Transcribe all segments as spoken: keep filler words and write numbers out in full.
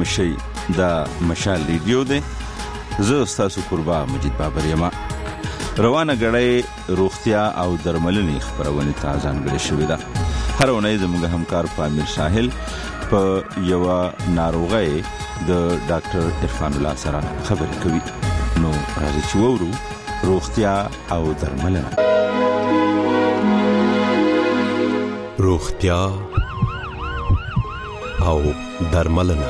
مشي د مشال ریډیو دی. زه ستاسو قربا مجید بابر یم. روانه غړې روغتیا او درملنې خبرونه ته ځانګړې شوې ده. هر اونۍ زموږ همکار پامیر ساحل په یو ناروغي د ډاکټر عرفان الله سره خبرې کوي. نو راځي چې وورو روغتیا او درملنه. روغتیا او درملنه.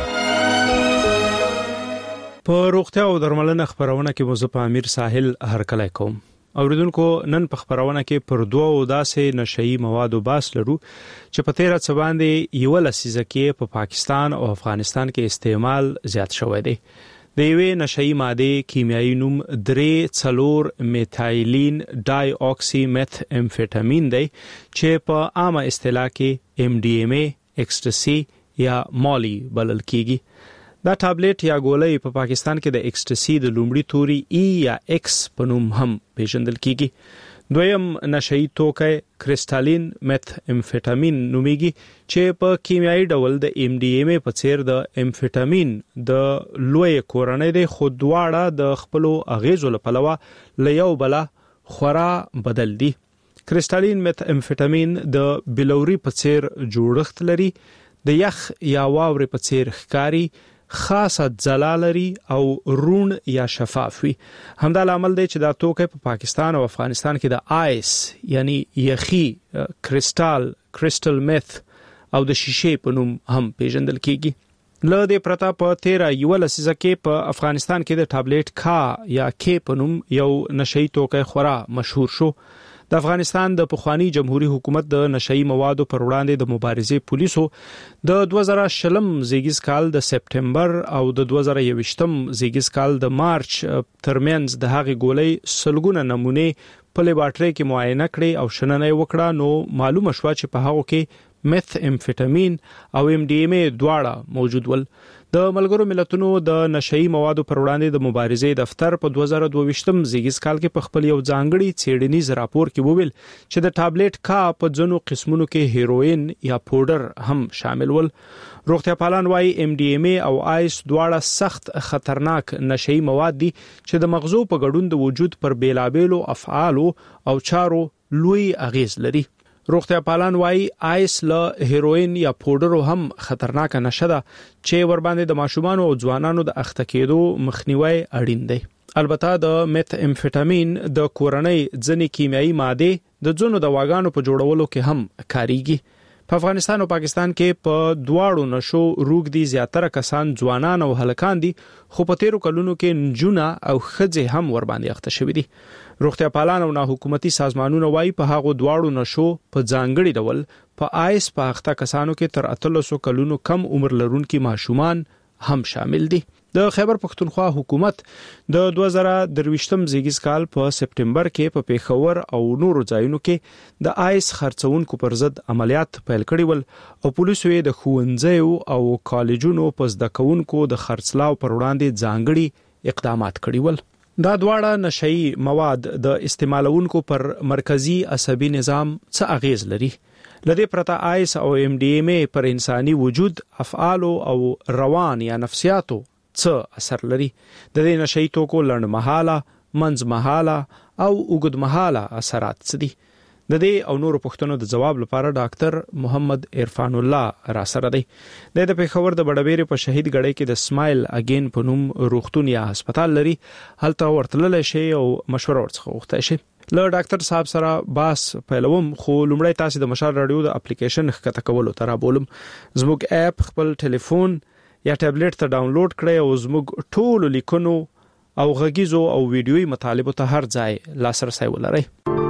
په روغتیا او درملنه خبرونه کې مو په امیر ساحل هرکلی کوم. اوریدونکو نن په خبرونه کې پر دوه داسې نشئی موادو باس لرو چې په تیره څه باندې یو لسیزه کې په پاکستان او افغانستان کې استعمال زیات شوی دی. د یوې نشئی ماده کیمیاوي نوم درې څلور میثایلین ډای اکسی میث امفیټامین دی چې په عامه اصطلاح کې ایم ډي ایم ای ایکسټسي یا مالی بلل کیږي. دا ټابلیټ یا ګولۍ په پاکستان کې د ایکسټسي د لومړي توري ای یا ایکس په نوم هم پیژندل کیږي. دویم نشئی توکی کریسټالین میث امفیټامین نومیږي چې په کیمیاوي ډول د ایم ډي ایم ای په څیر د امفیټامین د لوی کورنۍ د خود دواړه د خپل اغیزو لپاره له یو بل خورا بدل دي. کریسټالین میث امفیټامین د بلوري په څیر جوړښت لري، د یخ یا واورې په څیر ښکاری، خاصه ځلا لري او رون یا شفاف وي. همدا عمل دی چې دا توکي په پاکستان او افغانستان کې د آیس یعنی یخي کریسټال کریسټل میث او د شیشې په نوم هم پیژندل کیږي. له دې پرته په تیره یو لسیزه کې په افغانستان کې د ټابلیټ کا یا کې په نوم یو نشئی توکي خورا مشهور شو. د افغانستان د پخوانی جمهوریت حکومت د نشئی موادو پر وړاندې د مبارزې پولیسو د دوه زره شلم زیږیز کال د سپټمبر او د دوه زره یوویشتم زیږیز کال د مارچ ترمنځ د هغې ګولۍ سلګونه نمونه په لیبارټري کې معاینه کړې او شننه وکړه. نو معلومه شوه چې په هغه کې میث امفیټامین او ایم ډي ایم ای دواړه موجود ول. د ملګرو ملتونو د نشئی موادو پر وړاندې د مبارزې دفتر په دوه زره دوه ویشتم زیږیز کال کې په خپل یو ځانګړي څېړنیز راپور کې وویل چې د ټابلیټ کا په ځینو قسمونو کې هیروین یا پودر هم شامل ول. روغتیا پالان وايي ایم ډي ایم ای او آیس دواړه سخت خطرناک نشئی مواد دي چې د مغزو په ګډون د وجود پر بیلابیلو افعالو او چارو لوی اغیز لري. روغتیا پالان وايي آیس له هیروین یا پودرو هم خطرناک نشه ده چې ور باندې د ماشومانو او ځوانانو د اخته کېدو مخنیوي اړین دی. البته د میث امفیټامین د کورنۍ ځینې کیمیاوي ماده د ځینو دواګانو په جوړولو کې هم کاریږي. په افغانستان او پاکستان کې په دواړو نشو روغدي زیاتره کسان ځوانان او هلکان دي، خو په تیرو کلونو کې نجونه او ښځې هم ور باندې اخته شوي دي. روغتیا پالان او ناحکومتي سازمانونه وايي په هغو دواړو نشو په ځانګړي ډول په آیس په اخته کسانو کې تر اتلسو کلونو کم عمر لرونکي ماشومان هم شامل دي. د خیبر پختونخوا حکومت د دوه زره درویشتم زیږیز کال په سپټمبر کې په پیښور او نورو ځایونو کې د آیس خرڅونکو پر ضد عملیات پیل کړي ول او پولیسو یې د ښوونځیو او کالجونو په زده کوونکو د خرڅلاو پر وړاندې ځانګړي اقدامات کړي ول. دا دواړه نشئی مواد د استعمالونکو پر مرکزی عصبي نظام څه اغیز لري. لدې پرته آیس او ایم ډي ایم ای پر انساني وجود، افعال او روان یا نفسیاتو څه اثر لري. د دې نشئی توکو لنډمهاله، منځمهاله او اوږدمهاله اثرات څه دي؟ د دې او نورو پوښتنو د جواب لپاره ډاکټر محمد عرفان الله را سره دی. د پیښور د بډبېرې په شهید ګړۍ کې د سمایل اگین په نوم روغتون یا هسپتال لري. هلته ورتللی شي او مشوره ورڅخه غوښتلی شي. له ډاکټر صاحب سره باس پیلوم، خو لومړی تاسو د مشال رادیو د اپلیکیشن ښکته کولو ته رابولم. زموږ اپ خپل ټلیفون یا ټابلیټ ته ډاونلوډ کړئ او زموږ ټولو لیکنو او غږیزو او ویډیوي مطالبو ته هر ځای لاسرسی ولرئ.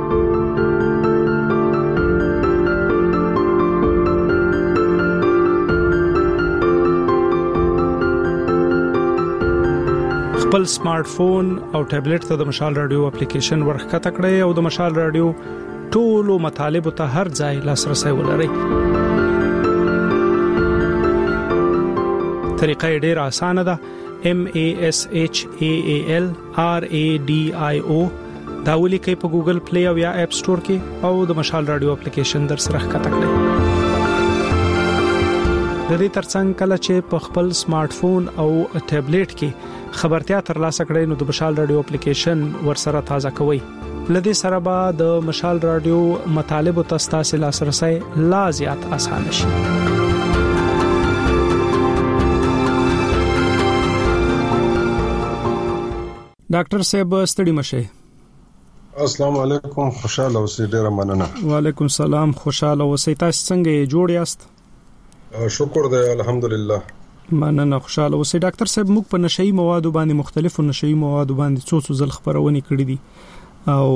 خپل سمارټ فون او ټابلیټ ته د مشال رادیو اپلیکیشن ورښکته کړئ او د مشال رادیو ټولو مطالبو ته هر ځای لاسرسی ولرئ. طریقه یې ډېره اسانه ده. M A S H A A L R A D I O دا ولیکئ په ګوګل پلی او یا اپ سٹور کې او د مشال رادیو اپلیکیشن در سره ښکته کړئ. د دې ترڅنګ کله چې په خپل سمارټ فون او ټابلیټ کې خبرتیا ترلاسه کړئ نو د مشال رادیو اپلیکیشن ورسره تازه کوئ. لدې سره به د مشال رادیو مطالب او تاسو لاسرسي لا زیات آسان شي. ډاکټر صاحب ستړي مشه. السلام علیکم، خوشاله اوسئ. ډیره مننه. وعلیکم السلام، خوشاله اوسئ. تاسو څنګه جوړ یاست؟ شکر دی الحمدلله. مننه، خوشاله اوسئ. ډاکټر صاحب موږ په نشئی موادو باندې مختلفو نشئی موادو باندې څو څو ځل خبرونه کړې دي او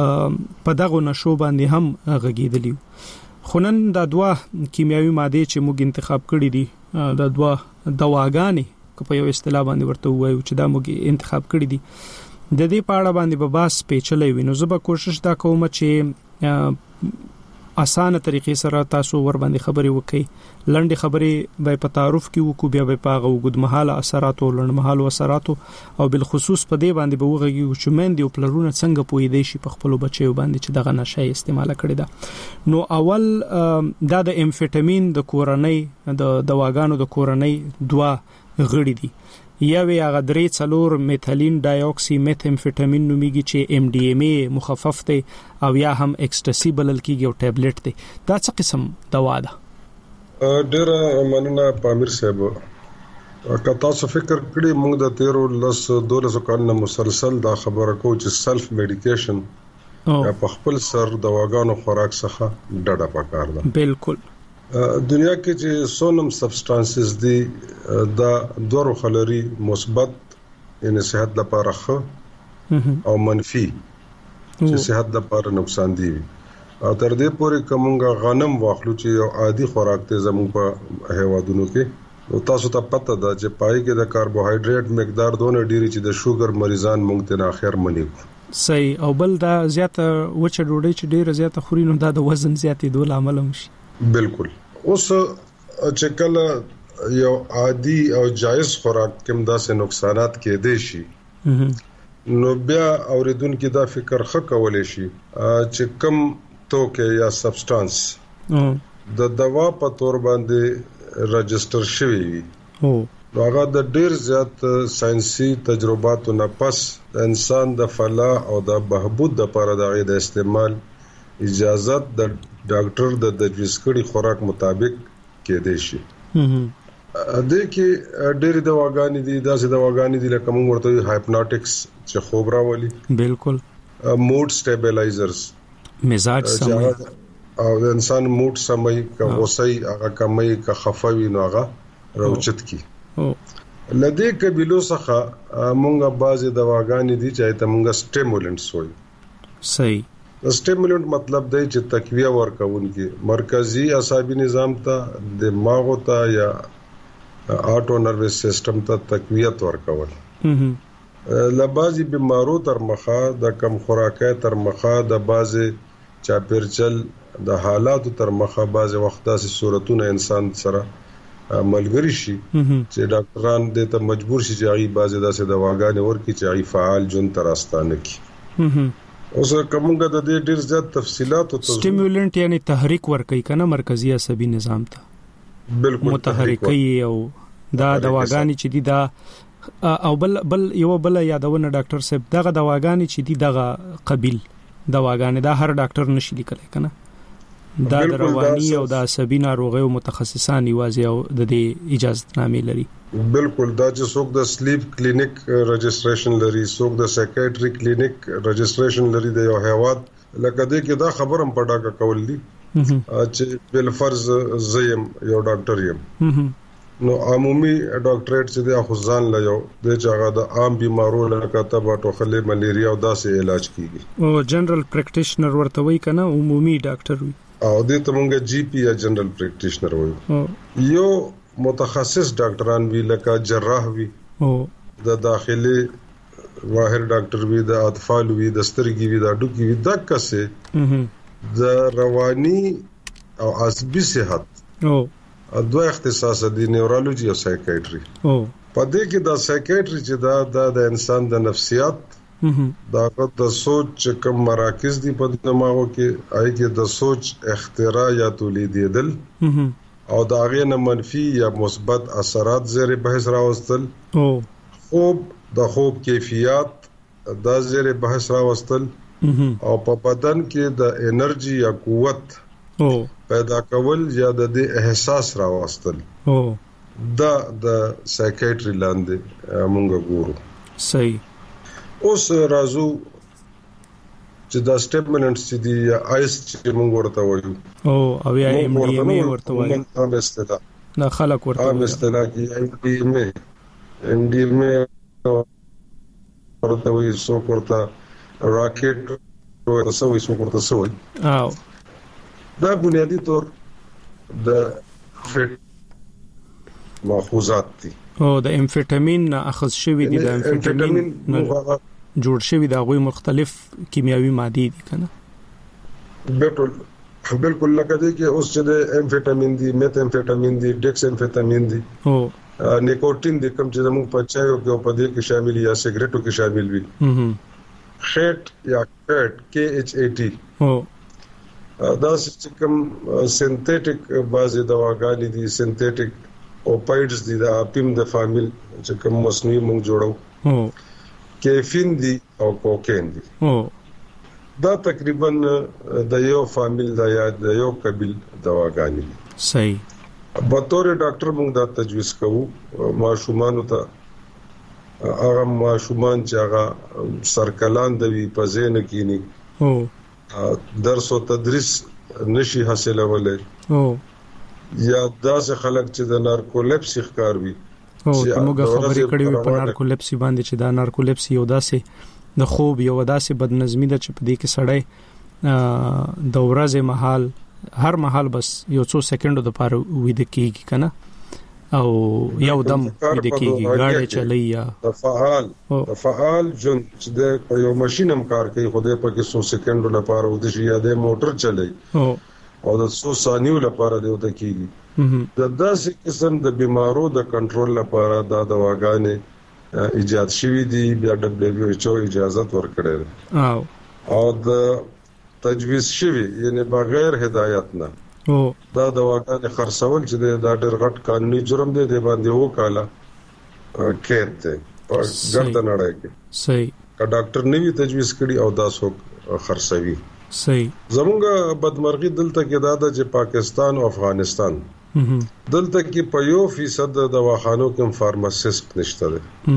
په دغه نشو باندې هم غږیدلی. خو نن دا دوه کیمیاوي ماده چې موږ انتخاب کړې دي دا دوه دواګانې که په یو اصطلاح باندې ورته وایو چې دا موږ انتخاب کړې دي د دې په اړه باندې به باس پیچلې وي. نو زه به کوشش دا کوم چې اسانه طریقې سره تاسو ور باندې خبرې وکړئ. لنډي خبرې به په تعارف کې وکړو، بیا به په غوډ مهاله اثرات او لنډ مهاله اثرات او بل خصوص په دې باندې به وګورئ چې مېندې او پلرونه څنګه پوي دي شي په خپل بچیو باندې چې دغه نشه استعمال کړي ده. نو اول دا د امفیټامین د کورنۍ د دواګانو د کورنۍ دوا غړي دي. یوه هغه درې څلور میثیلین ډای اکسی میثامفیټامین نوميږي چې ایم ډي ام ای مخفف دی او یا هم ایکسټسی بلل کیږي او ټابلیټ دی. دا څه قسم دوا ده؟ ډیره مننه پامیر صاحب. که تاسو فکر کړئ موږ د تیرو لس دولس کال مسلسل دا خبره کوو چې سلف میډیکیشن یا په خپل سر دواګانو خوراک څخه ډډه پکار ده. بالکل. دنیا کې چې سونم سبسټانسز دي دا دوه خلري مثبت یعنی صحت لپاره ښه او منفي چې صحت لپاره نقصان دي. او تر دې پورې کومه غنم واخلو چې یو عادي خوراک ته زموږ په هیوادونو کې نو تاسو ته پته ده چې پای کې د کاربوهایډریټ مقدار دونه ډیری چې د شوګر مریضان مونږ ته اخر منی. صحیح. او بل دا زیاته وچه ډوډۍ چې ډیره زیاته خوري نو دا د وزن زیاتې دوه عامل هم شي. بالکل. اوس چې کله یو عادي او جایز خوراک کوم داسې نقصانات کې دي شي نو بیا اوریدونکو دا فکر خه کولای شي چې کوم توکه یا سبسټانس د دوا په تور باندې رجستر شوی وي نو هغه د ډیر زیات ساينسي تجرباتو نه پس د انسان د فلاح او د بهبود لپاره د غي د استعمال اجازه د ډاکټر د تجویز کړي خوراک مطابق کې دی شي. د کې ډېر دواګانې دي داسې دواګانې دي لکه موږ ورته هایپنوټکس چې خوب راولي. بالکل. موډ سټیبلایزرز مزاج سمي او د انسان موډ سمي کا غوسه هغه کمي کا خفوي نو هغه روچت کی. لدې قبيلو څخه موږ بعضي دواګانې دي چې ته موږ سټیمولنټس وایي. صحیح. سټیمولنت مطلب دی چې تقویه ورکوونکی مرکزی عصبي نظام ته دماغ ته یا آټو نروس سیستم ته تقویت ورکول. لبازي بیمارو تر مخه د کم خوراکه تر مخه د بازي چاپیرچل د حالاتو تر مخه بازي وخت داسې صورتونه انسان سره ملګری شي چې ډاکټران دې ته مجبور شي چې هغه بازي داسې دواګانې ورکړي چې هغه فعال جون تراستانه کی. اوس کومه د دې ډیر زیات تفصيلات او سټیمولنت یعنی تحریک ورکوي کنه مرکزی عصبي نظام ته. بالکل متحرکي او دا دواګانې چې دي دا او بل بل یو بل یادونه ډاکټر صاحب دغه دواګانې چې دي دغه قبیل دواګانې دا هر ډاکټر نشي لیکلی کنه. دا د رواني او د عصبي ناروغیو متخصصان یوازې او د دې اجازه نامې لري. بالکل. دا چې څوک د سلیپ کلینیک رجسټریشن لري څوک د سایکیاټری کلینیک رجسټریشن لري د یو هیواد لکه دې کې دا خبرم پډاکه کول دي چې بل فرض زیم یو ډاکټر یم نو عمومي ډاکټریټ چې د خزان لا یو د چاغه د عام بیمارو لکه تبه ټوخلې ملیریا او داسې علاج کیږي. او جنرال پریکټیشنر ورته وای کنه عمومي ډاکټر وي او دې ته مونږه جی پی یا جنرال پریکټیشنر وایو. یو متخصص ډاکټران وی لکه جراح وی او د داخلي واهر ډاکټر وی د اطفال وی د سترګي وی د اډوکی وی د کسه د رواني او عصبي صحت او دوه اختصاص دي نیورولوژي او سایکیاټري. او په دې کې د سایکیاټري چې دا د انسان د نفسیات دا د سوچ کوم مراکز دي په دماغو کې آی کې د سوچ اختراع یا تولیدېدل او دا غي نه منفي یا مثبت اثرات زیر بحث راوستل او خوب د خوب کیفیت دا زیر بحث راوستل او په بدن کې د انرژي یا قوت او پیدا کول یا د دې احساس راوستل او دا د سایکیاتری لاندې مونږ ګورو. صحیح. اوس راځو چې دا سټیمولنټس چې دی یا آیس چې مونږ ورته وایو او او یا ایم ډی ایم ای ورته وایو هم استلا دا خلک ورته هم استلا کې ایم ډی ایم ای ایم ډی ایم ای ورته وایي سو ورته راکټ ورته سو وایي سو ورته سو او دا بنیادی طور د ماخوذات دي او د امفیټامین اخذ شوی دي د امفیټامین جوړ شوی دا غوي مختلف کیمیاوي ماده دي کنه. بالکل بالکل لکه دې کې اوس چې د امفیټامین دي میت امفیټامین دي ډیکس امفیټامین دي او نیکوټین دي کوم چې موږ په چایو کې په دې کې شامل یا سیګریټو کې شامل وي هم خټ یا کټ کې ایچ ای ټي او دا چې کوم سنتیټیک بازي دواګانې دي سنتیټیک اوپایډز دي دا پیم د فامیل چې کوم مصنوعي موږ جوړو او کیفین دي او کوکین دي او دا تقریبا د یو فامیل د یا د یو قبیل دواګانې دي. صحیح. په تور ډاکټر موږ دا تجویز کوو ماشومان ته هغه ماشومان چې هغه سرکلان دی په ذهن کې ني او درس او تدریس نشي حاصلولای او یا داسې خلک چې د نارکولیپسي ښکار وي او موږ خبرې کړې وي په نارکولیپسي باندې چې دا نارکولیپسي یو داسې د خوب یو داسې بدنظمی ده چې په دې کې سړی د ورځې مهال هر مهال بس یو څو سکندو د پاره وېد کېږي کنه او یو دم وېد کېږي غاړه چلی یا د فعال د فعال جون چې د یو ماشين هم کار کوي خو دې په کې څو سکندو لپاره ود شي یا د موټر چلی او او د څو ثانیو لپاره دی ود کېږي. د داسې قسم د بیمارو د کنټرول لپاره دا دواګانې ایجاد شوې دي بیا دبليو ایچ او اجازه ورکړې ده او او د تجویز شوی یعنی بغیر هدایت نه او دا دواګانې خرڅول چې دا ډېر غټ قانوني جرم دی د باندې وکاله کېد دی په ګرد نړۍ کې. صحیح. که ډاکټر نوی تجویز کړي او دا څوک خرڅوي. صحیح. زمونږ بدمرغي دلته کې دا ده چې پاکستان او افغانستان دلته کې په یو فیصد د دواخانو کې فارماسیست نشته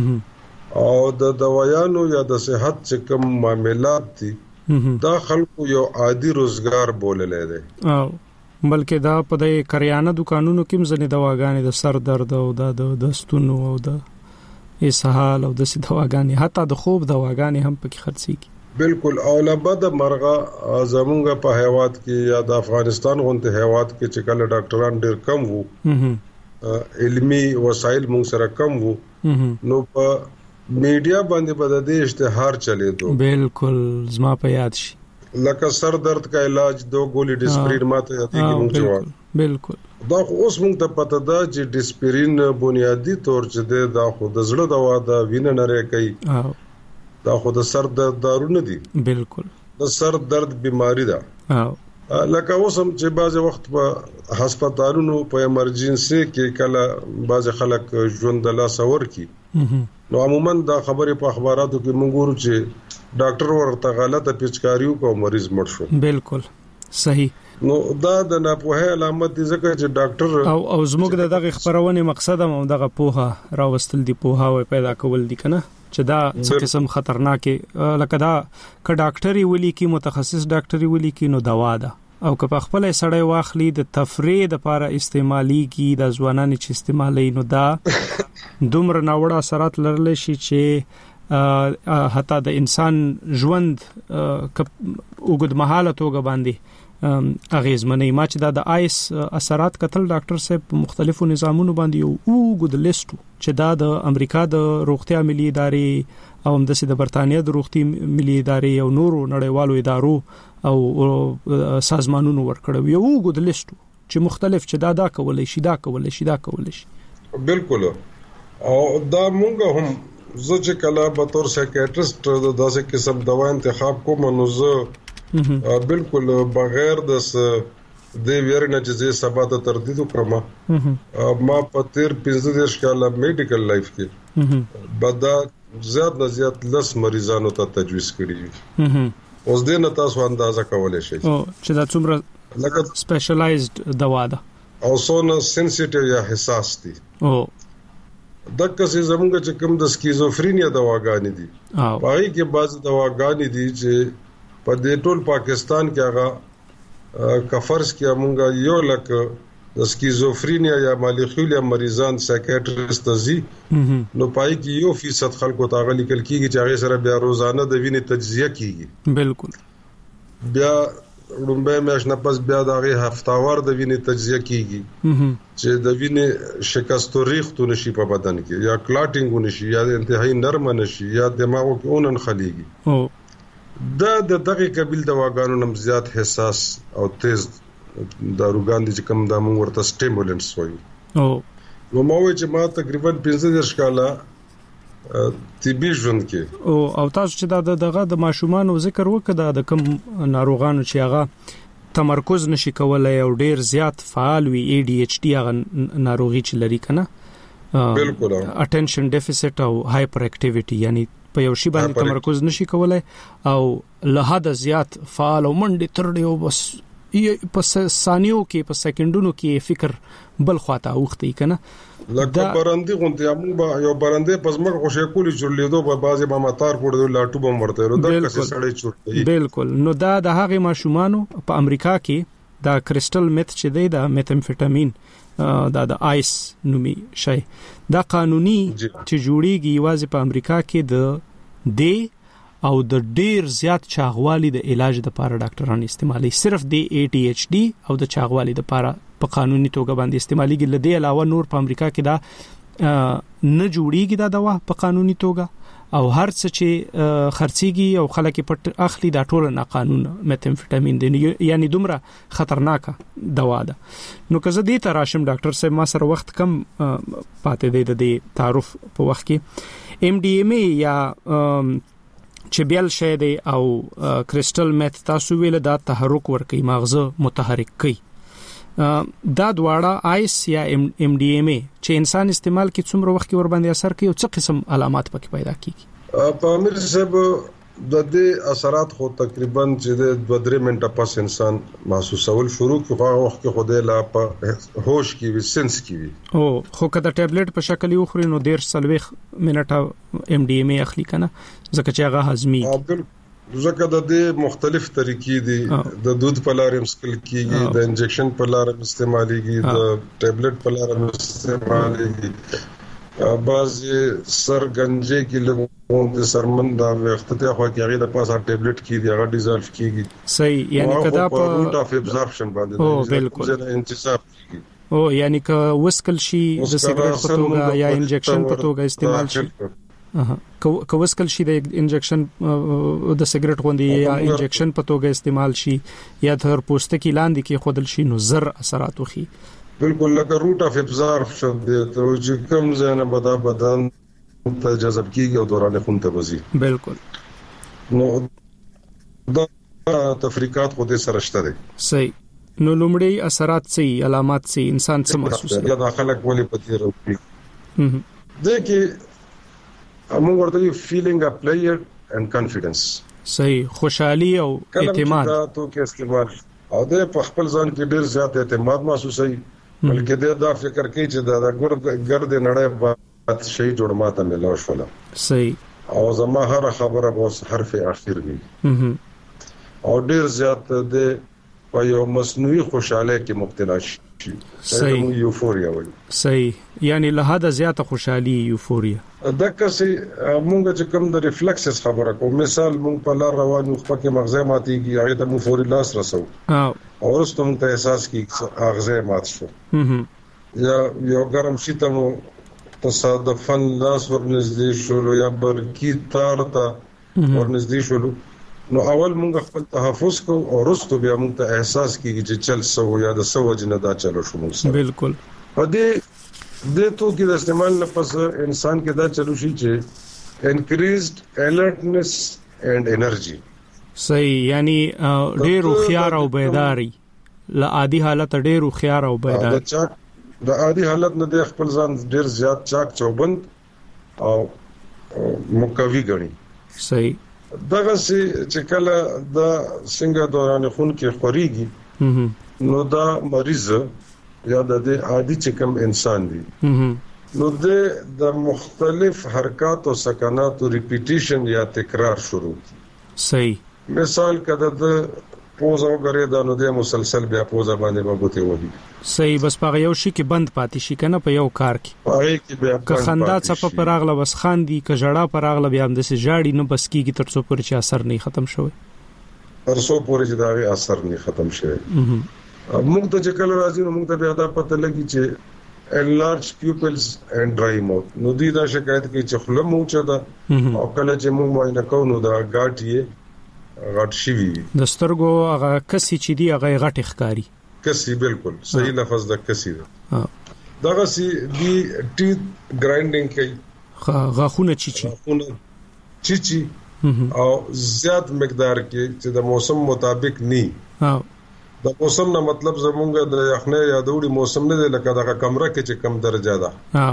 ده او د دوايانو یا د صحت چې کوم معاملات دي دا خلکو یو عادي روزګار بوللې ده او بلکې دا په د کریانه دکانونو کې مزنه دواګانې د سر درد او د دستونو او د اسهال او د دواګانې حتی د خوب دواګانې هم پکې خرڅيږي. بالکل او لبد مرغه زمونږ په هیواد کې یا د افغانستان غونډه هیواد کې چې کله ډاکټران ډېر کم وو علمي وسایل موږ سره کم وو نو په میډیا باندې په د اشتهار چلے دو. بالکل زما په یاد شي لکه سر درد کا علاج دو ګولې ډیسپرین ماته یادې کې موږ جواب. بالکل دا اوس موږ ته پته ده چې ډیسپرین بنیادی طور چې دا خو د زړه دوا ده وینه نری کوي دا خو د سر درد دارو نه دي. بالکل د سر درد بیماری ده او لکه اوس هم چې بعض وخت په هسپتالونو په ایمرجنسي کې کله بعض خلک ژوند د لاس اور کی نو عموما دا خبره په اخباراتو کې موږ ګورو چې ډاکټر ورته غلطه پیچکاریو کو مریض مړ شو. بالکل صحیح. نو دا د ناپوهه علامت دي ځکه چې ډاکټر او او زموږ دغه خبرونه مقصد هم دغه پوهه راوستل دي پوهه پیدا کول دي کنه چې دا څه قسم خطرناک لکه دا ک ډاکټري ولي کی متخصص ډاکټري ولي کی نو دوا ده او که په خپل سړی واخلي د تفریح لپاره استعمالي کی د ځوانانو چې استعمالي نو دا دومره ناوړه اثرات لرل شي چې حتی د انسان ژوند وګد مهاله توګه باندې اغیزمنې ما چې دا د آیس اثرات قتل ډاکټر صاحب په مختلفو نظامونو باندې یو وګد لیست چې دا د امریکا د روغتیا ملي ادارې او هم د برتانیا د روغتي ملي ادارې او نورو نړیوالو ادارو او سازمانونو ورکړو یو وګد لیست چې مختلف چې دا دا کولای شي دا کولای شي دا کولای شي. بالکل او دا مونږ هم زه چې کله به تور سایکیاټریست د داسې قسم دوا انتخاب کوم نو زه بالکل بغیر د د ویرنه چې سبا ته تردید وکړم ما په تیر پنځه دیرش کاله میډیکل لایف کې بدا زیات نه زیات لس مریضانو ته تجویز کړی اوس دې نه تاسو اندازه کولای شئ او چې دا څومره لکه سپیشلایزډ دوا ده او سونه سنسټیو یا حساس دي او دغه څه زموږ چې کوم د سکیزوفرینیا دواګانې دي هغه کې بعض دواګانې دي چې په دې ټول پاکستان کې هغه کفرس کې موږ یو لکه د سکیزوفرینیا یا مالخیولیا مریضان سایکیاټریست زی نو پای کې یو فیصد خلکو ته غلي کل کیږي چې هغه سره بیا روزانه د وینې تجزیه کیږي بالکل بیا رومبه مېش نه پس بیا د هغه هفتاوار د وینې تجزیه کیږي چې د وینې شکست ریختو نشي په بدن کې یا کلاټینګ نشي یا انتهایی نرم نشي یا دماغو کې اونن خليږي دا د دغه قبیل دواګانو نم زیات حساس او تیز داروګان دي چې کوم د موږ ورته سټیمولنټس وایي او نو ما وایي چې ما تقریبا پنځه دیرش کاله طبي ژوند کې او او تاسو چې دا دغه د ماشومان ذکر وکړه د کوم ناروغانو چې هغه تمرکز نشي کولای او ډیر زیات فعال وي اي ډي ایچ ډي هغه ناروغي چې لري کنه بالکل اټینشن ډیفیسټ او هایپر اکټیویټي یعنی په یو شی باندې تمرکز نشي کولای او له حد زیات فعال او منډه ترډي او بس په ثانیو کې په سکندونو کې فکر بل خواته اوختي کنه لکه برندې غونډه موږ یو برندې پزمک خوشې کولی جوړلیدو په بازي ما ماتار پورې لاټو بم ورته ورو د کسي سړی چورتي بالکل نو دا د هغه ماشومانو په امریکا کې دا کریسټل میث چې دی دا میتامفیټامین دا د آیس نومي شي دا قانوني چې جوړیږي یوازې په امریکا کې د دی او د ډیر زیات چاغوالي د علاج د لپاره ډاکټران استعمالي صرف د اي ټي ایچ ډي او د چاغوالي د لپاره په قانوني توګه باندې استعماليږي لدې علاوه نور په امریکا کې دا نه جوړیږي دا دوا په قانوني توګه او هر څه چې خرڅيږي او خلک پټ اخلي دا ټول نه قانون میتامفیټامین دی یعنی دومره خطرناک دوا ده نو که زه دې ته راشم ډاکټر صاحب ما سره وخت کم پاتې دی د تعارف په وخت کې ام ډي ام یا چې بیل شه دی او کریسټل میث تاسو ویل دا تحرک ورکي مغزه متحرک کوي دا دواړه آیس یا ام ډي ام چې انسان استعمال کې څومره وخت ور باندې اثر کوي او څه قسم علامات پکې پیدا کیږي په امیر صاحب د دې اثرات خو تقریبا چې د دوه درې منټه پس انسان محسوسول شروع کوي هغه وخت کې خوده لا په هوش کې وي سنس کې وي او خو کله ټابلیټ په شکل یو خوري نو ډیر سلويخ منټه ام ډي ام اخلي کنه ځکه چې هغه هضمي ځکه د دې مختلف طریقې دي د دود په لار مسکل کیږي د انجکشن په لار استعماليږي د ټابلیټ په لار استعماليږي باز سر گنجې کې لګون د سرمندا وختته خو کې هغه د پاسه ټابلیټ کې دی هغه ډیزالف کیږي صحیح یعنی کدا په روټ اف ابزورپشن باندې او بالکل انتصاب کیږي او یعنی که وسکل شي د سیګریټ په توګه یا انجکشن په توګه استعمال شي اها که وسکل شي د انجکشن د سیګریټ غوندي یا انجکشن په توګه استعمال شي یا تر پوستکی لاندې کې خودل شي نو زر اثرات وخی بالکل لکه روټ اف ابزورپشن دی ته چې کوم ځنه بدا بدن ته جذب کیږي او دوران خون ته وځي بالکل نو دا تفریقات خو دې سره شته دي صحیح نو لومړی اثرات څه علامات څه انسان څه محسوس کوي دا خلک ولې پتی راوړي د کې موږ ورته فیلینګ ا پلیئر اند کانفیډنس صحیح خوشحالي او اعتماد دا تو کې استعمال او د خپل ځان کې ډیر زیات اعتماد محسوسوي بلکې دا فکر کوي چې دا ګرد نړۍ په شی جوړ ماته ملو شول صحیح او زما هر خبره بوس حرف اخر وي او ډیر زیات د په یو مصنوعي خوشاله کې مبتلا شي صحیح یوفوریا وایي صحیح یعنی له حد زیاته خوشحالي یوفوریا دا کسي مونږ چې کوم د ریفلکسز خبره کوم مثال مونږ په لار روانو خو کې مغزه ماتيږي هغه ته مو فوري لاس رسو او ورسته مونږ ته احساس کیږي مغزه مات شو یا یو ګرم شي ته مو تصادفاً لاس ورنږدې شو یا برکی تار ته ورنږدې شو نو اول مونږ خپل تحفظ کو او ورسته بیا مونږ ته احساس کیږي چې چل سو یا د سو جن دا چلو شو مونږ بالکل په دې د تو کې د استعمال نه پس انسان کې دا چلو شي چې انکریزډ الرټنس اند انرژي صحیح یعنی ډېر خيار او بیداری ل عادي حالت ډېر خيار او بیدار د چاک د عادي حالت نه د خپل ځان ډېر زیات چاک چوبند او مقوي غني صحیح دغه چې کله د څنګه دوران خون کې خوريږي نو دا مریض یا د عادي چې کوم انسان دی نو د مختلف حرکات او سکنات او ریپیټیشن یا تکرار شروع کی صحیح مثال کده د پوز او غره د نو د مسلسل بیا پوز باندې بغوته وږي صحیح بس په یو شي کې بند پاتې شي کنه په یو کار کې پای کې بیا که خندا څه په راغله بس خاندي که جړه پر راغله بیا هم د سي جاړي نه بس کیږي تر څو پورې چې اثر نه ختم شوی تر څو پورې چې دا اثر نه ختم شوی موږ ته چې کله راځي نو موږ ته بیا دا پته لګي چې enlarged pupils and dry mouth نو دې دا شکایت کوي چې خله مو چا دا او کله چې موږ معاینه کوو نو دا غاټ یې غاټ شي د سترګو هغه کسي چې دی هغه غټ ښکاری کسي بالکل صحیح لفظ د کسي دا دغه سي دی ټیث ګرایندینګ کوي غاخونه چی چی غاخونه چی چی او زیات مقدار کې چې د موسم مطابق ني ها د موسم نه مطلب زمونږ د یخنه یا دوړي موسم نه دی لکه دغه کمره کې چې کم درجه ده ها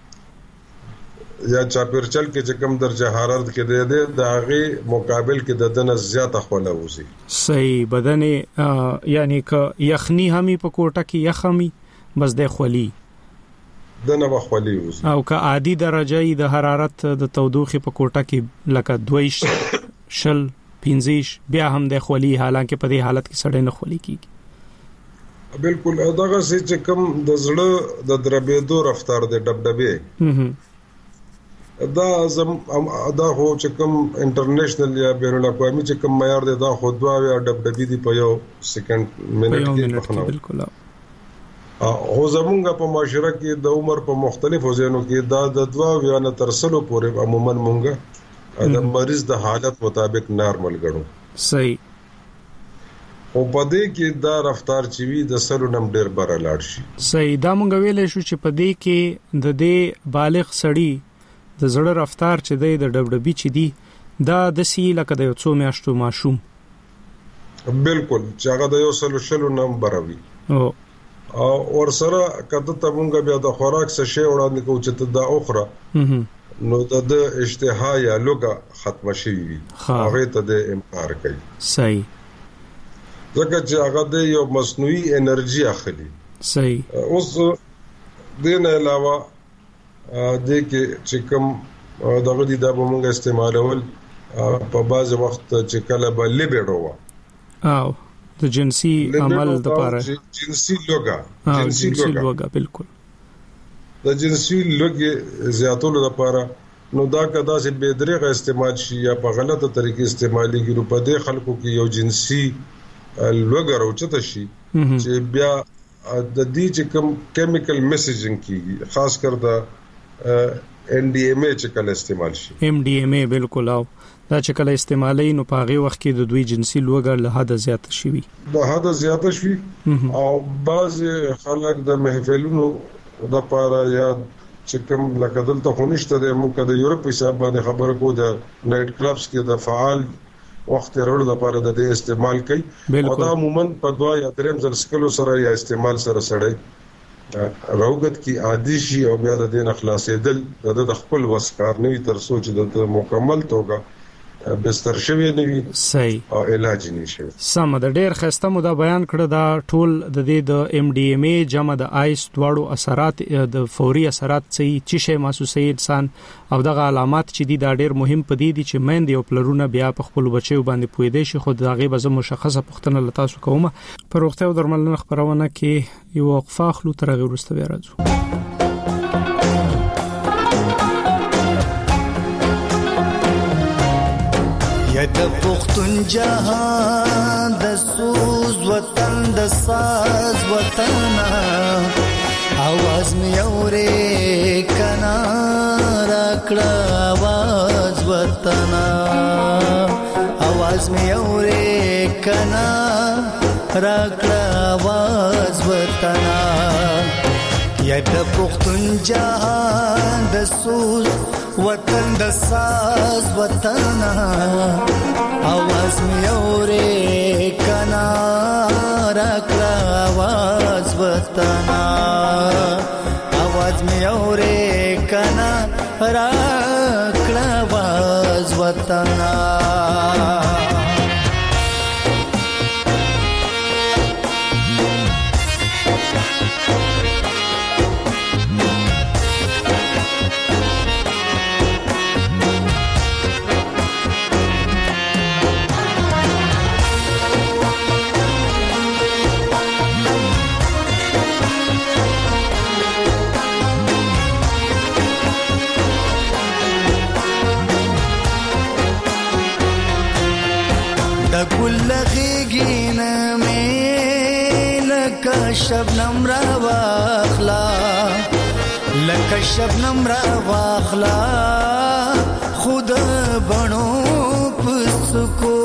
یا چاپیرچل کې چې کم درجه حرارت کې دی د هغه مقابل کې د دنه زیاته خوله وسی صحیح بدن یعنی ک یخنی همي په کوټه کې یخمي بس د خولي دنه بخولي وسی او ک عادي درجه د حرارت د تودوخه په کوټه کې لکه دویش شل پینځیش بیا هم د خولي حالانکه په دې حالت کې سړی نه خولي کیږي بالکل دغه چې کم د زړه د دربېدو رفتار د دبدبه دا زم دا هو چې کوم انټرنیشنل یا بین الاقوامي چې کوم معیار دی دا خو دوا یا دبدبي دی په یو سکند منټ کې مخنو بالکل او زمونږ په معاشره کې د عمر په مختلفو ځایونو کې دا د دوا یا نه ترسلو پورې عموما مونږه د مریض د حالت مطابق نارمل غړو صحیح او په دې کې دا رفتار چې وی د سلو نم ډیر بر لاړ شي صحیح دا مونږ ویلې شو چې په دې کې د دې بالغ سړی د زړه رفتار چې دی د دبدبي چې دی دا د سی لکه د یو څو میاشتو ماشوم بالکل چې هغه د یو سلو شلو نم بروي او او ور سره کده ته مونږ بیا د خوراک څه شی وړاندې کوو چې ته دا اخره نو د اشتها یا لوګه ختم شي وي هغه ته د انکار کوي صحیح ځکه چې هغه د یو مصنوعي انرژي اخلي صحیح اوس دین علاوه د کې چې کوم دغه دي د موږ استعمالول په بعض وخت چې کله به لیبیډو او د جنسي عمل د لپاره جنسي لوګه جنسي لوګه بالکل د جنسي لوګي زیاتولو لپاره نو دا کدا چې به درېغه استعمال شي یا په غلطه طریقې استعمالي کیږي په دې خلکو کې یو جنسي لوګر او چته شي چې بیا د دې چې کوم کیمیکل میسیجینګ کیږي خاص کر د ان ډي ام اي چې کله استعمال شي ام ډي ام اي بالکل او دا چې کله استعمالي نو په هغه وخت کې د دوی جنسي لوګر له حد زیات شي وي د حد زیات شي او بعض خلک د محفلونو د لپاره یا چې کوم لکه دلته خونشته د موږ د یورپ حساب باندې خبره کو د نایټ کلبز کې د فعال وخت ورو لپاره د استعمال کوي او دا عموما په دوا یا دریم ځل سکلو سره یا استعمال سره سره روغت کی عادي شي او بیا د دین اخلاصېدل د خپل وسکار نه تر سوچ د مکمل توګه بستر شوی نه وي صحیح او علاج نشي سم د ډیر خسته مو دا بیان کړ دا ټول د دې د ام ډي ام اي جمع د آیس دواړو اثرات د فوري اثرات چې شي محسوسي انسان او دغه علامات چې دي دا ډیر مهم پدې دي چې مند یو پلرونه بیا په خپل بچو باندې پوي دي شي خو دغه به مشخصه پښتنه لتاسو کومه پر وخت او درملنه خبرونه کې یو وقفه خلو تر غیر ورسته بیا راځو یا د پښتون جهان د سوز وطن د ساز وطن आवाज مې اورې کنا راکړه आवाज وطن आवाज مې اورې کنا راکړه आवाज وطن یا د پښتون جهان د سوز وطن د ساز وطن आवाज مې اورې کنا راکړه आवाज وطنا आवाज مې اورې کنا راکړه आवाज وطنا كل غيقينا ميلك شبنم رواخلا لك شبنم رواخلا خود بنو پسکو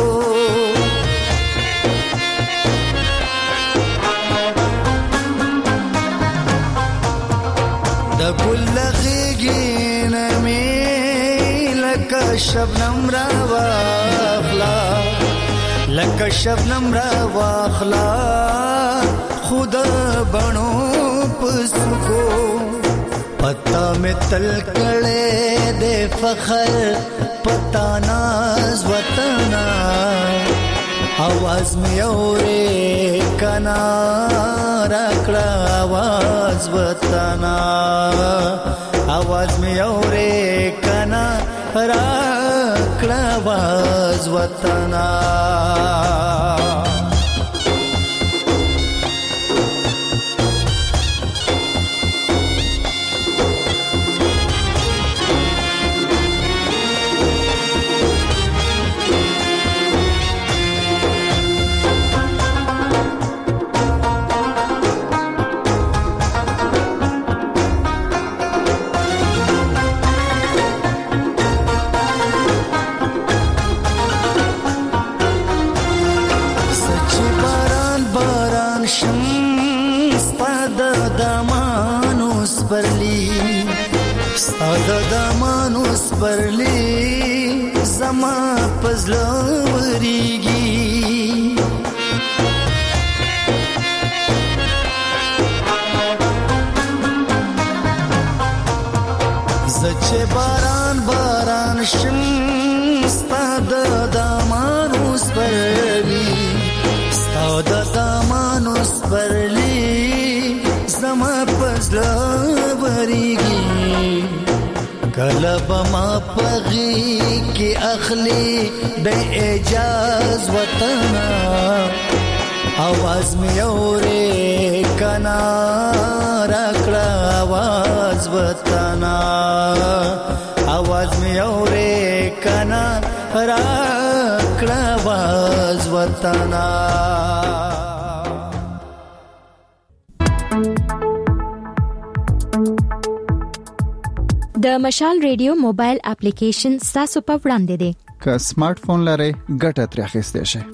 دا كل غيقينا ميلك شبنم رواخلا لکه شبنم را واخلا خود بنو پسکو پتا میں تل کڑے دے فخر پتا ناز وطنا आवाज میں اورے کنا راکڑا आवाज وطنا आवाज میں اورے کنا راکڑا आवाज وطنا ساده د مانوس پرلی زما پزلو وريږي زچه باران باران شم ساده د مانوس پرلی ساده د مانوس پرلی زما پزلو وريږي کلب ما پغی کی اخلی بے اجاز وطنا आवाज میں اورے کنا راکڑا आवाज وطنا आवाज میں اورے کنا راکڑا आवाज وطنا د مشال ریډیو موبایل اپلیکیشن تاسو په وړاندې دی که سمارټ فون لرئ ګټه ترې اخیستئ شئ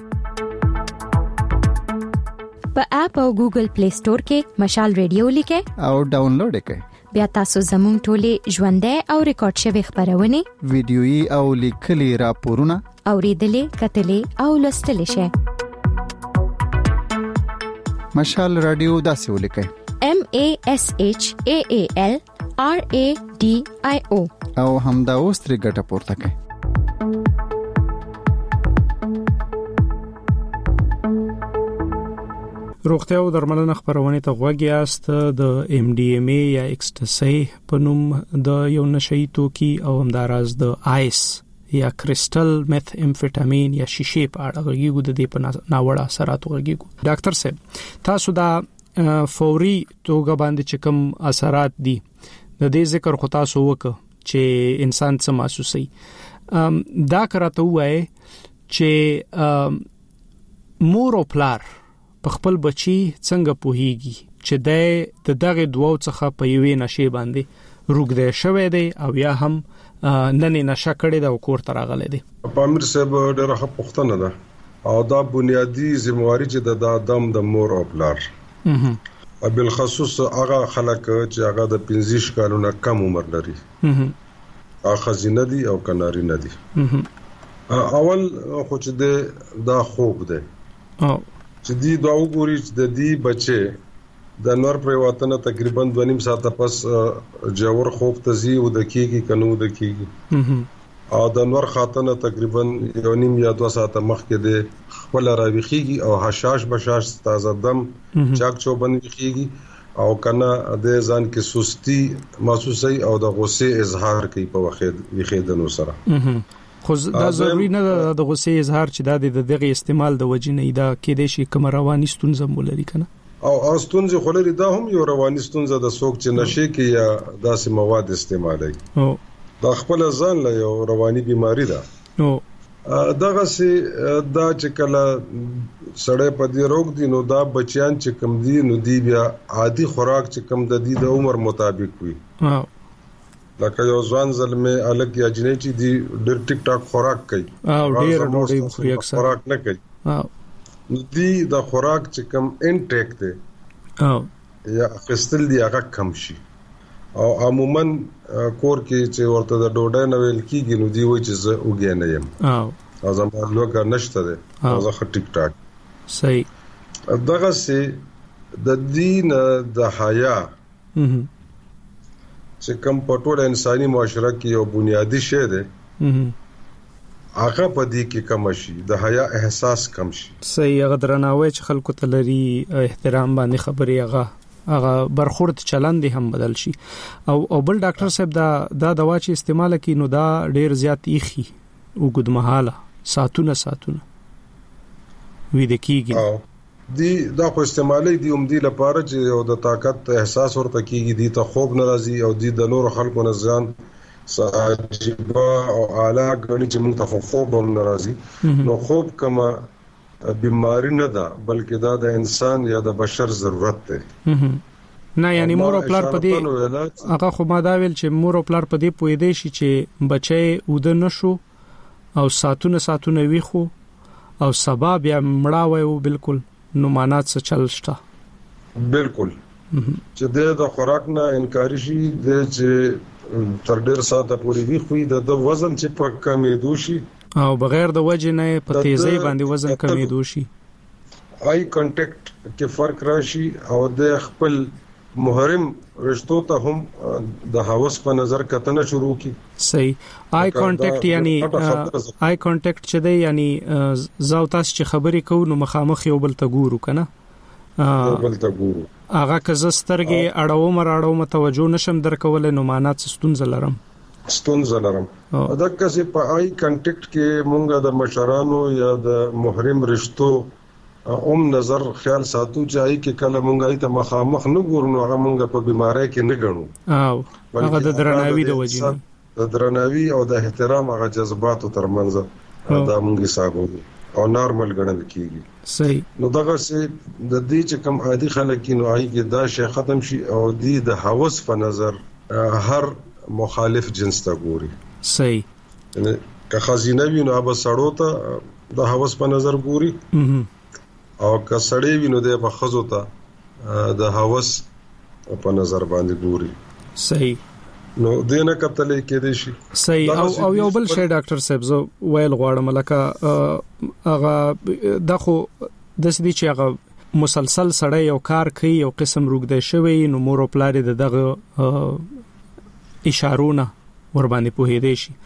په اپ او ګوګل پلی سٹور کې مشال ریډیو لیکئ او ډاونلوډ کړئ بیا تاسو زموږ ټولې ژوندۍ او ریکارډ شوی خبرونه ویډیويي او لیکلي راپورونه اوریدلې کتلې او لوستلې شئ مشال رادیو داسې ولیکئ M A S H A A L R A D I O او همدا اوس ترې ګټه پورته کړئ روغتیا او درملنه خبرونه ته غوږی است د ام ډي ام ای یا اکسټسي په نوم د یو نشئی توکي او همداراز د آیس یا کریسټل میث امفیټامین یا شیشې په اړه غږیږو د دې په ناوړه اثرات غږیږو ډاکټر صاحب تاسو دا فوري توګه باندې چې کوم اثرات دي د دې ذکر خو تاسو وکړه چې انسان څه محسوسي دا کراته وای چې مور او پلار په خپل بچي څنګه پوهیږي چې د دغه دوو څخه په یوې نشي باندې روغده شوی دی او یا هم نن نشه کړی دا کور ته راغلی دی پامیر صاحب ډېره ښه پوښتنه ده او دا بنیادی ذمہواری چې د آدم د مور او پلار او بل خصوص هغه خلک چې هغه د پنځه کالونو کم عمر لري هغه خزینه دي او کناري نه دي اول خو چې دا خوب دی چې دی دا وګوري چې د دې بچي د نور پر وطن تقریبا دوه نیم ساعت پس جوړ خوب تزي او د کیږي کنو د کیږي او د نور خاتنه تقریبا یو نیم یا دوه ساعت مخکې د خپل راويخيږي او حشاش بشاش تازه دم چاک چوبن ویخيږي او کنه د ځان کې سستی محسوسي او د غصه اظهار کوي په وخت ویخیدنو سره خو دا ضروري نه د غصه اظهار چې د دغه استعمال د وجې نه دا کې د شي کوم رواني ستونزه مولري کنه او استونزه خلري دا هم یو رواني ستونزه د سوک چې نشي کې یا داسې مواد استعمالي او دا خپل ځان له یو رواني بيماري ده نو دغه سي دا چې کله سړی په دې روغ دي نو دا بچیان چې کم دي نو دی بیا عادي خوراک چې کم د دې د عمر مطابق وي ها لکه یو ځوان زلمه الګ یا جنې چې دی ډېر ټیک ټاک خوراک کوي او ډېر ډېر خوري اکثر خوراک نه کوي ها نو دی د خوراک چې کم انټیک دی او یا خستل دی هغه کم شي او عموما کور کې چې ورته د ډوډۍ نه ویل کیږي نو دی وایي چې زه وګیا نه یم او زما لوګه نشته ده او زه ټیک ټاک صحیح دغه سي د دین د حیا چې کوم په ټول انساني معاشره کې یو بنیادی شی دی هغه په دې کې کم شي د حیا احساس کم شي صحیح هغه درناوی چې خلکو ته لري احترام باندې خبري هغه هغه برخورد چلند هم بدل شي او او بل ډاکټر صاحب دا دا دوا چې استعمال کړي نو دا ډیر زیات ایخي وګد مهاله ساتونه ساتونه وې د کیږي دی دا خو استعمالي دی هم دی لپاره چې یو د طاقت احساس ورته کیږي دی ته خوب ناراضي او دی د نور خلکو نه ځان ساجبا او اعلی غني چې موږ ته خوب هم ناراضي نو خوب کما بیماری نه ده بلکې دا د انسان یا د بشر ضرورت ده نه یعنی مور او پلار په دې هغه خو ما دا ویل چې مور او پلار په دې پوي دي چې بچي ود نشو او ساتونه ساتونه وی خو او سبب یا مړاوي او بالکل نو مانات څه چلشته بالکل چې د خوراک نه انکار شي د چې تر ډیر ساعت پورې وی خو د وزن چې په کمې دوشي او بغیر د وجه نه په تیزی باندې وزن کمیدو شي آی کانټیکټ کې فرق راشي او د خپل محرم رشتو ته هم د هوس په نظر کتنه شروع کی صحیح آی کانټیکټ یعنی آی کانټیکټ چې دی یعنی زاو تاسو چې خبرې کوو نو مخامخ یو بل ته ګورو کنه یو بل ته ګورو هغه کزسترګي اړو مر اړو متوجه نشم درکول نو مانات ستونزه لرم ستونزه لرم دا کسي په آی کانټیکټ کې مونږه د مشرانو یا د محرم رشتو اوم نظر خیال ساتو چې آی کې کله مونږه ته مخامخ نه ګورو هغه مونږه په بیماری کې نه غنو او هغه د درناوي د وجې د درناوي او د احترام هغه جذباتو ترمنځ دا مونږه ساغو او نارمل ګڼل کیږي صحیح نو دغه سي د دې چې کم عادي خلک نو آی کې دا شی ختم شي او د د هوس په نظر هر مخالف جنس ته ګوري صحیح یعنی که خزینه وي نو اب سړو ته د هوس په نظر ګوري او که سړی وي نو د بخزو ته د هوس په نظر باندې ګوري صحیح نو دینه کتل کې دي شي صحیح او او یو بل شی ډاکټر صاحب زو ویل غواړم لکه هغه دغه د سدي چې هغه مسلسل سړی یو کار کوي یو قسم روګد شوی نو مور او پلار دغه اشارونه ور باندې په هدي شي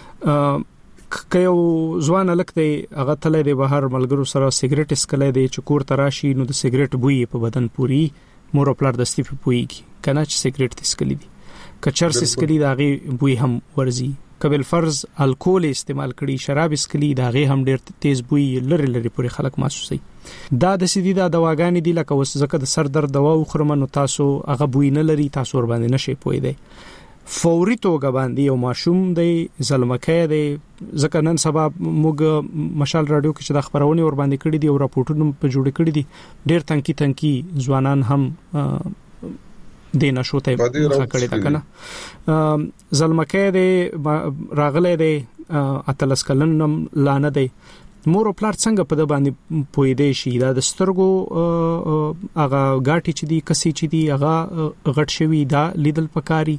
ک یو ځوان لکه هغه تلې د بهر ملګرو سره سیګریټ اسکلې دی چې کور تراشي نو د سیګریټ بوی په بدن پوری مور او پلار دستي په پويږي کنه چې سیګریټ اسکلې دي کچر اسکلې داغي بوی هم ورزي قبل فرض الکول استعمال کړي شراب اسکلې داغي هم ډېر تیز بوی لری لری پوری خلک محسوسي دا د سیدی دا دواګانی دي لکه وس زکه د سر درد دوا خورمنو تاسو هغه بوی نه لري تاسو ور باندې نشي پوي دی فوري توګه باندې یو ماشوم دی زلمکه دی ځکه نن سبا موږ مشال رادیو کې چې د خبرونه ور باندې کړی دي او راپورټونه په جوړ کړی دي ډېر تنکی تنکی ځوانان هم دینه شوته کړی دا کنه زلمکه دی راغله دی اتلس کلن لانه دی مور او پلار څنګه په د باندې پوي دی شي دا د سترګو هغه غاټي چې دی کسي چې دی هغه غټ شوی دا لیدل پکاري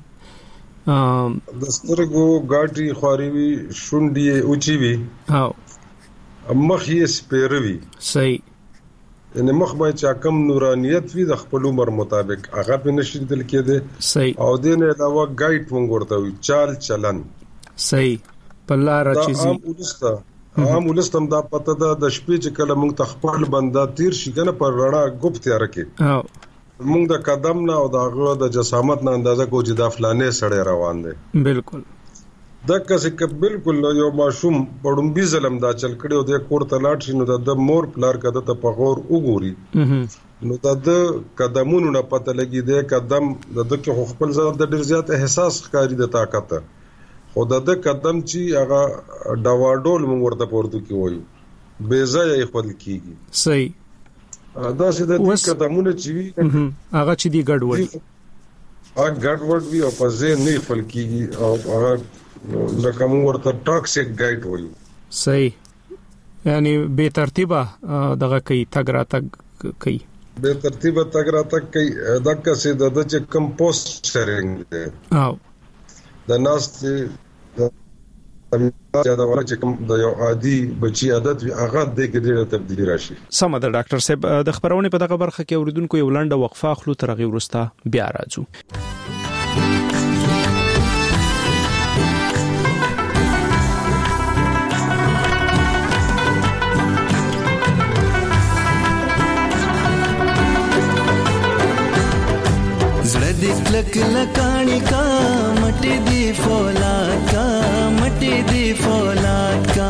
د سترګو غاټي خوري وي شونډي اوچي وي او مخ یې سپیروي صحیح ان مخ به چې کم نورانیت وي د خپل عمر مطابق هغه په نشي دل کېده صحیح او دین علاوه ګایډ مونږ ورته وي چال چلن صحیح په لار چیزي عام ولسته عام ولستم دا پته ده د شپې چې کله مونږ تخپل بندا تیر شي کنه پر رڼا ګوپ تیار کې او مونږ د قدم نه او د غو د جسامت نه اندازه کو چې دا فلانه سړی روان دی بالکل دا کسه ک بالکل یو ماشوم پړم بي ظلم دا چل کړي او د کور تلاټ شنو د مور پلار کده ته پغور وګوري نو د قدمونو نه پته لګي د قدم د دغه خپل ځان د ډیر زیات احساس ښکاری د طاقت خو د قدم چې هغه ډواډول مونږ ورته پورته کی وایو بیزا یې خپل کیږي صحیح دا چې د قدمونو چې وی هغه چې دی ګډوډ هغه ګډوډ وی او په ځین نه خپل کیږي او هغه لکه موږ ورته ټاکسیک ګایډ وایو صحیح یعنی بے ترتیبه دغه کوي تګ را تګ کوي بے ترتیبه تګ را تګ کوي دغه څه د چې کمپوسټرینګ دی او د ناس چې دا ورته چې کوم د یو عادي بچي عادت وي هغه د ګډه تبدیلی راشي سم ده ډاکټر صاحب د خبرونه په دغه برخه کې اوریدونکو یو لنډه وقفه خلو تر غي ورسته بیا راځو لک لکانی کا مٹی دی فولاد کا مٹی دی فولاد کا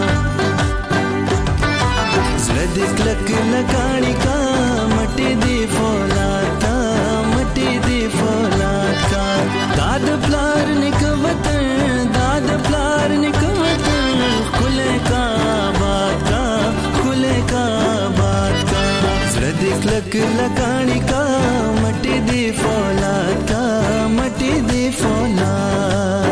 زرد لک لکانی کا مٹی دی فولاد کا مٹی دی فولاد کا داد پلار نکوتن داد پلار نکوتن کھلے کا بات کا کھلے کا بات کا زرد لک لکانی کا مٹی دی فولاد کا مٹی دی فولاد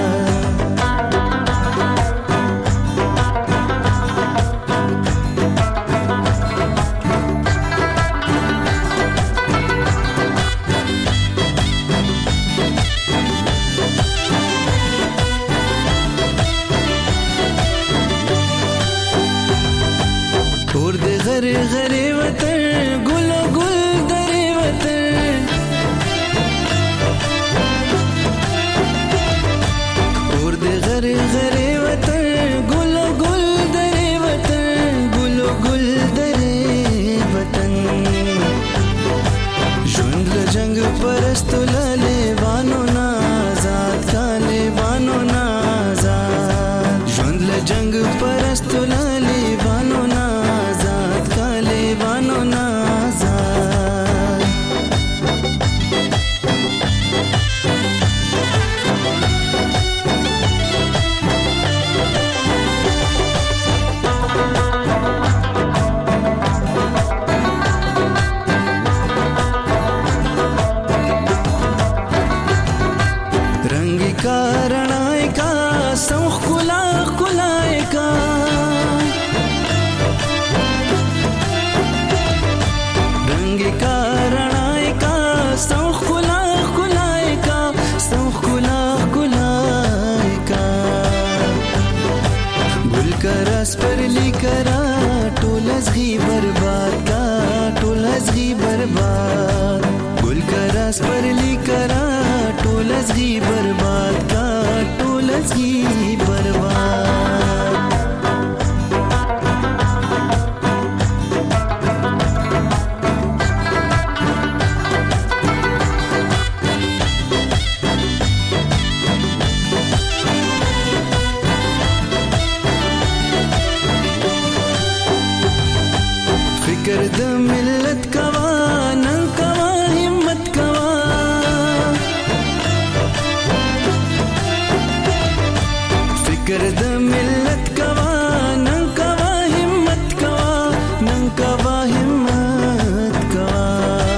اور دے غر غر وطن گل گل در وطن اور دے غر غر وطن گل گل در وطن گل گل در وطن ژوند جنگ پرست لاله وانو نازاد کاله وانو نازاد ژوند جنگ پرست لاله وانو نازاد کاله وانو نازاد रंगी का रणाय का सौख कुला कुलाय का रंगी का रणाय का सौख कुला कुलाय का सौख कुला कुलाय का गुल का रस पर लिकरा टोलस घी बर्बाद का टोलस घी बर्बाद गुल का रस पर लिकरा टोलस घी बर्बाद का टोलस घी बर्बाद फिकर द मिल्लत कवा नन कवा हिम्मत कवा फिकर द मिल्लत कवा नन कवा हिम्मत कवा नन कवा हिम्मत कवा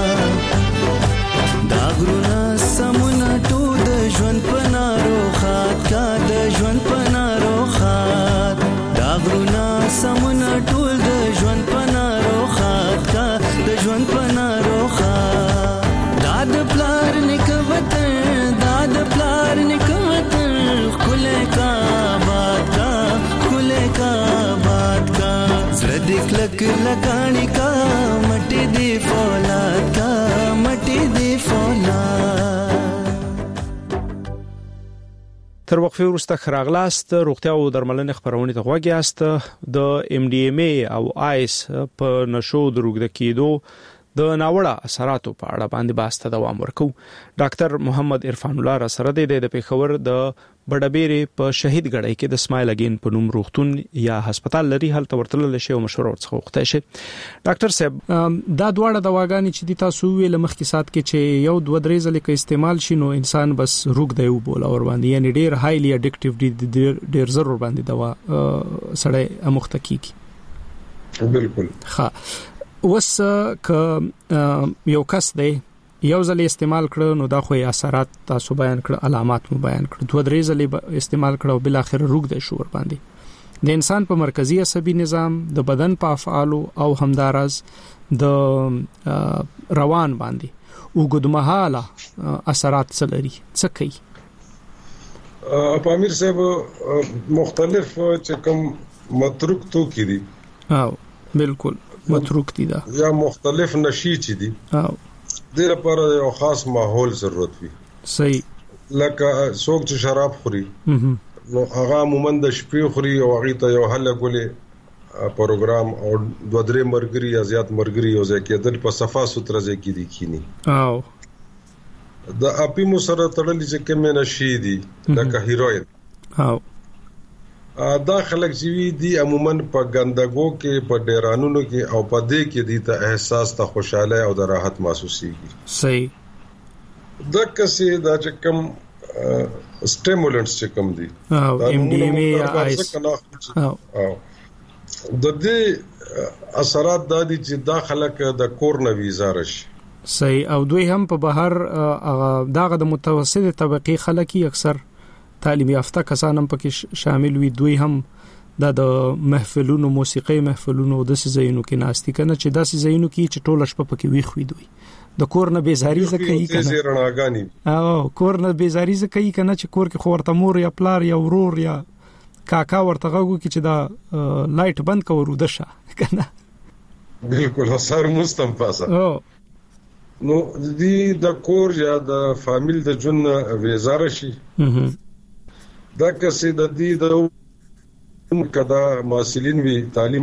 दागरुना समुना टू द ژوند پنارو خات کا د ژوند پنارو خات दागरुना समुना ټول د ژوند پنارو خات کا د ژوند پنارو خات داد پلار نکوتن داد پلار نکوتن کله کا بات کا کله کا بات کا زړه دې کلک لکانی کا مټ فولاد کا مټي دی فولاد. تر وقفه وروسته خراغلاست روغتیا او درملنې خبرونه ته غوږی است. د ام ډي ام ای او آیس په نشو دروغ د کېدو د ناوړه اثراتو په اړه باندې باسته دوام ورکو. ډاکټر محمد عرفان الله را سره د پیښور د بډبېری په شهید غړی کې د اسماعیل اگین په نوم روغتون یا هسپتال لري هلته ورتلل شي او مشوره ورڅخه وخته شي. ډاکټر صاحب دا دواړه دواګانې چې د تاسو ویل مخکې سات کې چې یو دوه درې ځله کې استعمال شي نو انسان بس روغ دی وبول اور باندې یعنی ډیر هایلی اډیکټیو دی ډیر ضرور باندې دوا سړی امخته کیږي. بالکل ها وس ک یو کس دی یو ځل استعمال کړو نو دا خو یې اثرات تاسو بیان کړ علامات مو بیان کړ دوه درې ځلې استعمال کړو بل اخر روغ دی شو ور باندې د انسان په مرکزی عصبي نظام د بدن په افعالو او همدارز د روان باندې وګدمحاله اثرات څلري څه کوي. په امیر صاحب مختلف چې کوم متروک تو کې دي او بالکل متروک دي دا یا مختلف نشي چې دي او د لپاره یو خاص ماحول ضرورت وي. صحیح لکه څوک چې شراب خوري نو هغه عموما د شپې خوري او هغه ته یو هله ګولې پروګرام او دوه درې مرګري یا زیات مرګري او ځکه دل په صفه ستر ځکه دي کینی او د اپی مو سره تړلې چې کوم نشي دي لکه هیروین او دا خلک چې دي عموما په ګندګو کې په ډیرانونو کې او په دې کې دي ته احساس ته خوشاله او د راحت محسوسيږي. صحیح دا کسي دا چې کوم سټیمولنټس چې کوم دي او ام ډي ام ای آیس او د دې اثرات د دې چې دا خلک د کور نه ویزا راشي. صحیح او دوی هم په بهر داغه د متوسطه طبقه خلک اکثر تعلیم یافته کسان هم پکې شامل وي دوی هم د محفلونو موسیقي محفلونو د سيزینو کې ناشتي کنه چې د سيزینو کې چې ټول شپه پکې وي خوي دوی د کور نه بیزاری زکه یې کنه زیرناګانی او کور نه بیزاری زکه یې کنه چې کور کې خورته مور یا پلار یا ورور یا کاکا ورته غوږ کې چې دا لایټ بند کورو دشه کنه بالکل اثر مستم پاسه او نو دې د کور یا د فامیل د جن وزاره شي دا کسي د دې د کدا ماسلین وی تعلیم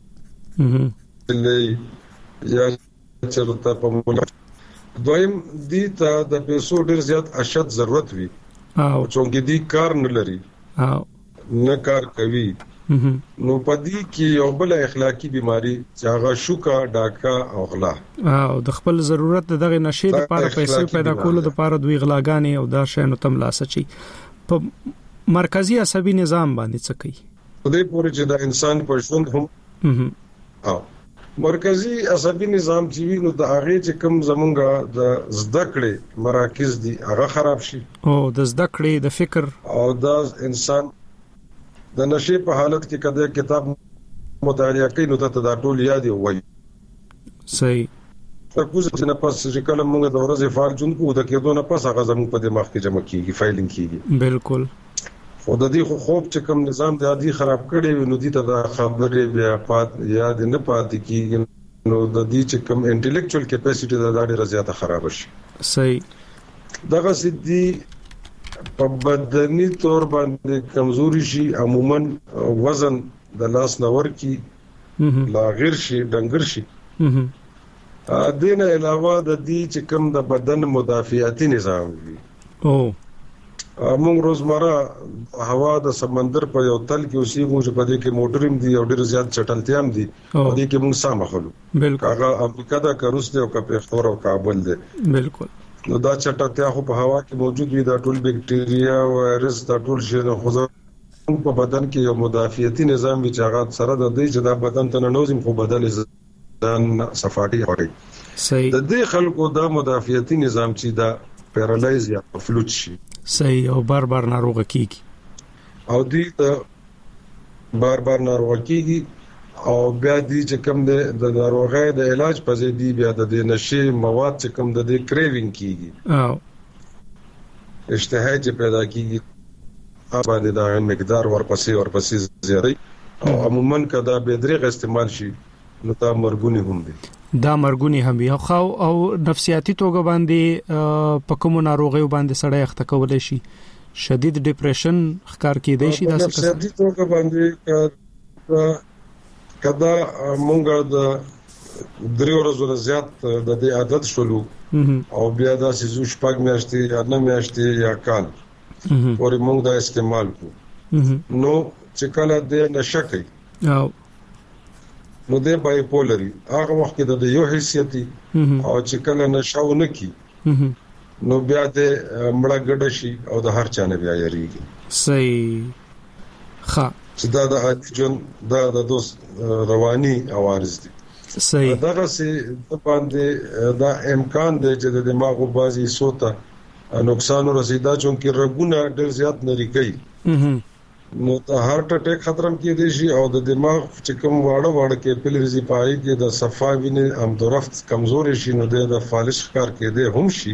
لې یا چرته په مولا دویم دې ته د پیسو ډیر زیات اشد ضرورت وی او چې دې کار نه لري او نه کار کوي نو پدې کې یو بل اخلاقی بیماری چې هغه شوکا ډاکا او غلا او د خپل ضرورت دغه نشي لپاره پیسې پیدا کول د لپاره دوی غلاګانی او دا شینو تم لاسچي په مرکزی عصبي نظام باندې څه کوي په دې پورې چې د انسان په ژوند هم او مرکزی عصبي نظام چې نو د هغه چې کوم زمونږه د زده کړې مراکز دي هغه خراب شي او د زده کړې د فکر او د انسان د نشي په حالت کې کده کتاب مطالعه کوي نو ته دا ټول یاد وي. صحیح تاسو چې نه پاس چې کله موږ د ورځې فعال جون کو د کېدو نه پاس هغه زموږ په دماغ کې جمع کیږي فایلینګ کیږي. بالکل او د دې خو خوب چې کوم نظام د عادي خراب کړي نو دي ته د خبرې بیا پات یاد نه پاتې کیږي نو د دې چې کوم انټلیکچوال کیپاسټي د ډېر زیاته خراب شي. صحیح دغه سدي په بدني تور باندې کمزوري شي عموما وزن د لاس نور کی لا غیر شي ډنګر شي. ا دینه علاوه د دې چې کوم د بدن مدافعتي نظام وي او موږ روزمره هوا د سمندر په یو تل کې اوسېږو چې په دې کې موټریم دي او ډېر زیات چټلتیا هم دي په دې کې موږ سم خلو بالکل هغه امریکا دا کروس دی او کپیخور او کابل دی بالکل نو دا چټلتیا خو په هوا کې موجود وي دا ټول بکټیریا او وایرس دا ټول شي نو خو په بدن کې یو مدافعتي نظام وي چې هغه سره د دې چې دا بدن ته نوزم خو بدل ځان صفاټي وړي. صحیح د دې خلکو دا مدافعتي نظام چې دا پیرالایز یا فلوت شي صحیح او بار بار ناروغ کیږي او دې بار بار ناروغ کیږي او بیا دې چې کوم د ناروغۍ د علاج په ځای دی بیا د نشي مواد چې کوم د دې کریوینګ کیږي او اشتها چې پیدا کیږي باندې دا مقدار ورپسې ورپسې زیاتې او عموما کدا به درې استعمال شي نو تا مرګونی هم دي. دا مرګونی هم وي خو او نفسیاتي توګه باندې په کوم ناروغیو باندې سړی اخته کولای شي شدید ډیپریشن ښکار کېدای شي دا څه نفسیاتي توګه باندې کدا مونږ د درې ورځې زیات د دې عادت شولو او بیا دا سيزو شپږ میاشتې یا نه میاشتې یا کال ورې مونږ دا استعمال کو نو چې کله د نشکې او نو د بایپولري هغه وخت کې د یو حیثیتي او چې کله نشاونه کی نو بیا د مړه ګډ شي او د هر چانه بیا یریږي صحیح ښه چې دا د اجن دا د دوست رواني عوارض دي صحیح دا سي د باندې دا امکان دی چې د دماغ بازي سوتا نقصان رسیدا چونکه رګونه ډېر زیات نری کوي نو ته هارت اٹیک خطرم کې دي شي او د دماغ چې کوم واړه واړه کې پلرزي پای کې د صفا وینې هم درفت کمزوري شي نو د فالش ښکار کې دي هم شي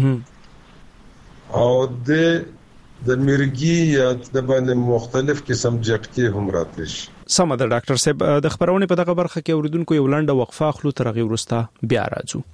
او د د مرګي یا د باندې مختلف قسم جټکي هم راځي سم ده ډاکټر صاحب د خبرونه په دغه برخه کې اوریدونکو یو لنډه وقفه اخلو تر هغه وروسته بیا راځو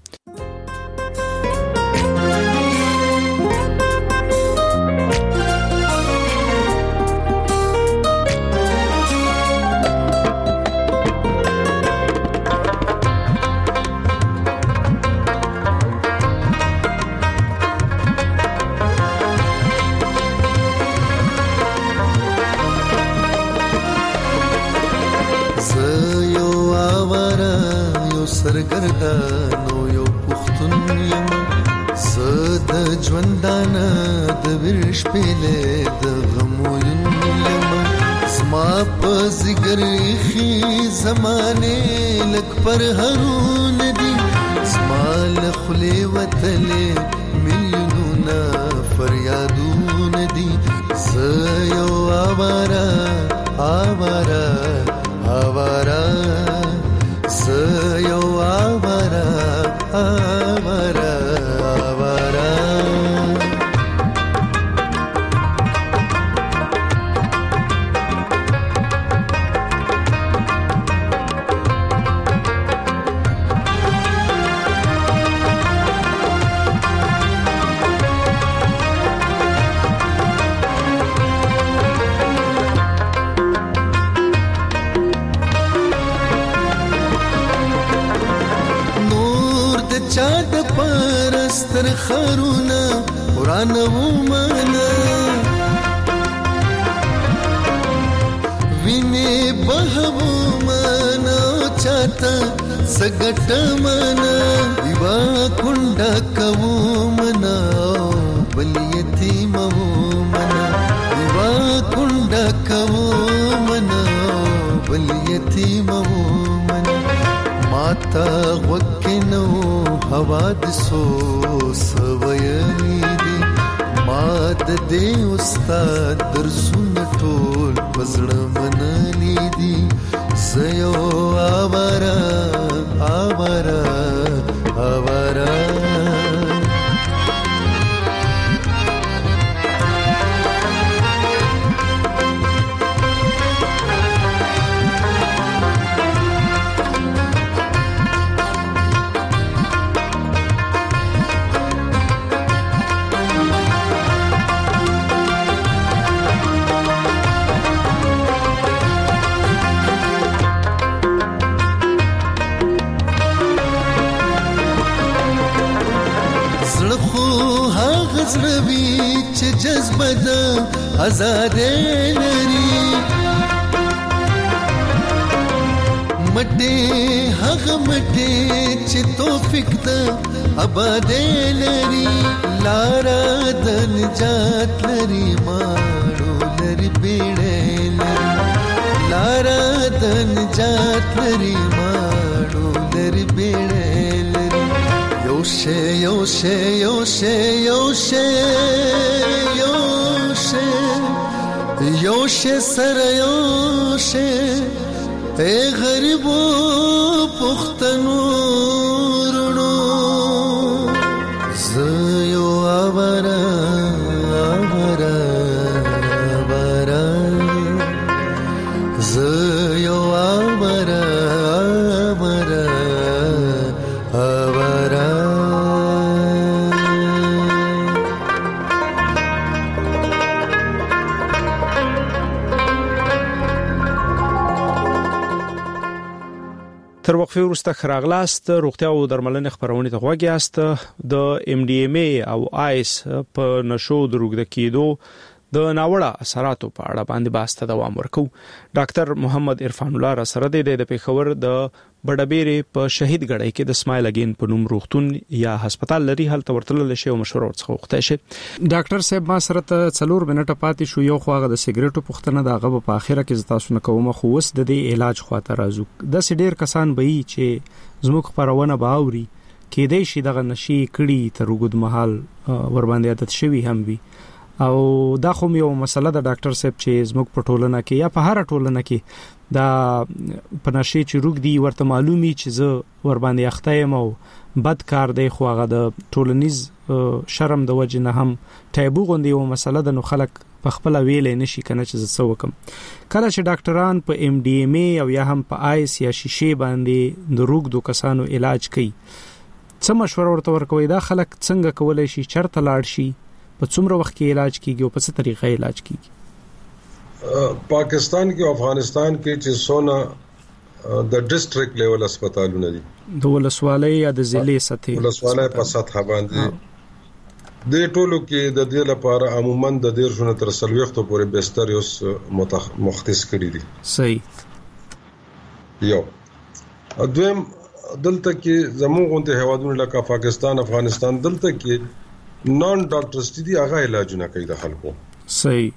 سرګردانو یو پښتون یم زه د ژوندانه د ورش پېلې د غمو یم زما په زګر خي زمانه لک پر هرون دي زما له خلې وتلې میلیونونه فریادونه دي زه یو آواره آواره آواره زه یو آواره آواره آواره چاد پرستر خرونا قرآن ومانا ویني بهو مانا چاته سګټ مانا دیوا کونډه کوو منا بل یتیم وو منا دیوا کونډه کوو منا بل یتیم وو منا ماتا وکنو حوادثو سویلی دی ماد دی استاد درسون ټول پزړه منلی دی زيو آوارا آوارا آوارا زړوي چې جذبه د آزاد لري مټه هغه مټه چې توفیق د آباد لري لارا د نجات لري ماړو لري بیړې لري لارا د نجات لري ماړو لري بیړې لري یوشه یوشه یوشه یوشه یوشه یوشه سر یوشه اے غریبو پختنو رونو زيو آوارا آوارا آوارا زيو آوارا آوارا تر وقفه وروسته خراغلاست روغتیا او درملنې خبرونه ته غوږی است د ام ډي ام ای او آیس په نشو دروغ د کېدو د ناوړه اثراتو په اړه باندې باسته دوام ورکو. ډاکټر محمد عرفان الله را سره د پیښور د بډبېری په شهید غړی کې د اسماعیل اگین په نوم روغتون یا هسپتال لري هلته ورتلل شي او مشوره ورڅخه وخته شي. ډاکټر صاحب ما سره ته څلور منټه پاتې شو، یو خواغه د سیګریټو پختنه د غو په اخره کې تاسو نه کومه خو وس د دې علاج خواته راځو. د سډیر کسان به یي چې زموږ خبرونه باوري کې دې شي دغه نشي کړي تر وګد محل ور باندې عادت شوی هم وي او دا خو یو مسله د ډاکټر صاحب چې زموږ په ټولنه کې یا په هر ټولنه کې دا پناشي چې روګ دی ورته معلومي چې زه ور باندې اخته یم او بد کار دی خو هغه د ټولنیز شرم د وجه نه هم ټایبو غوندي یو مسله د نو خلک په خپل ویلې نشي کنه چې زه څه وکم. کله چې ډاکټران په ام ډي ام ای او یا هم په آیس یا شیشې باندې د روګ دو کسانو علاج کوي، څه مشوره ورته ورکوي؟ دا خلک څنګه کولای شي چرته لاړ شي، په څومره وخت کې علاج کیږي او په څه طریقه علاج کیږي؟ پاکستان کې او افغانستان کې چې سونه د ډیسټریکټ لیول هسپتالونه دي، د ولسوالۍ یا د ضلع سطحي ولسوالۍ په سطح باندې د ټولو کې د دې لپاره عموما د ډیر شونه تر سلويختو پورې بستر اوس مختص کړی دي. صحیح. یو دویم دلته کې زموږ غونډه هوادونه لکه پاکستان افغانستان دلته کې نان ډاکټرز دي هغه علاجونه کوي د خلکو. صحیح.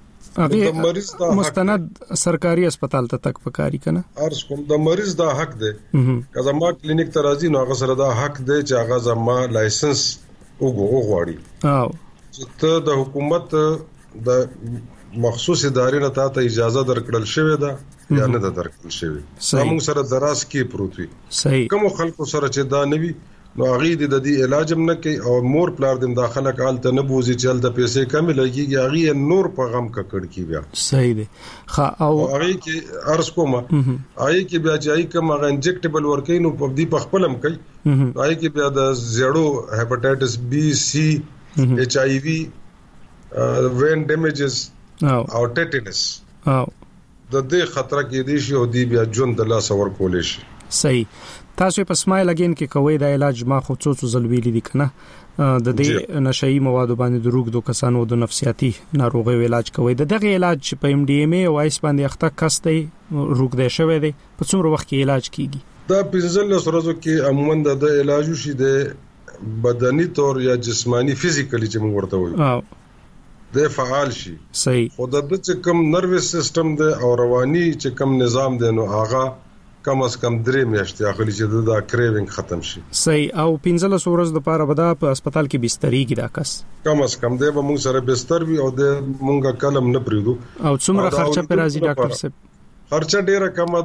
هغه مستند سرکاري هسپتال ته تک پکاري کنه ارز کوم د مریض دا حق دی که زما کلینیک ته راځي نو هغه سره دا حق دی چې هغه زما لایسنس وګوري او چې ته د حکومت د مخصوص ادارې نه ته اجازه درکړل شوې ده یا نه درکړل شوې، موږ سره دراز کې پروت وي. صحیح. کوم خلکو سره چې دا نوي نو هغه د دې علاج هم نه کوي او مور پلار د داخله کال ته نه بوزي چې د پیسې کم لګيږي هغه نور په غم ککړ کی بیا. صحیح دی. خا او هغه کې ارز کومه هغه کې بیا چې کوم هغه انجکټیبل ورکې نو په دې په خپلم کوي هغه کې بیا د زیړو هپاتایټس بی سی ایچ آی وی وین ډیمیجز او ټیټنس او د دې خطر کې دي شي او دی بیا جون د لاس ور کولې شي. صحیح. تاسو په اسماعیل اگین کې کوي دا علاج ما خو څو څو ځل ویلي دي کنه د دې نشئی موادو باندې د روغ دو کسانو د نفسیاتي ناروغي علاج کوي. د دغه علاج په ام ډي ام ای او آیس باندې اخته کسته روغ دی شوی دی په څومره وخت کې علاج کیږي؟ دا پنځه ورځې کې عموما د علاج شي د بدني تور یا جسمانی فزیکلی چې موږ ورته وایو د فعال شي. صحیح. خو د چې کوم نروس سیستم دی او رواني چې کوم نظام دی نو هغه کم از کم درې میاشتې اخلي چې دا کریوینګ ختم شي. صحیح. او پنځه ورځې د پاره بدا په هسپتال کې بسترې کې دا کس کم از کم دی به موږ سره بستر وي او د موږ کلم نه پریدو. او څومره خرچه پر راځي ډاکټر صاحب؟ خرچه ډیره کم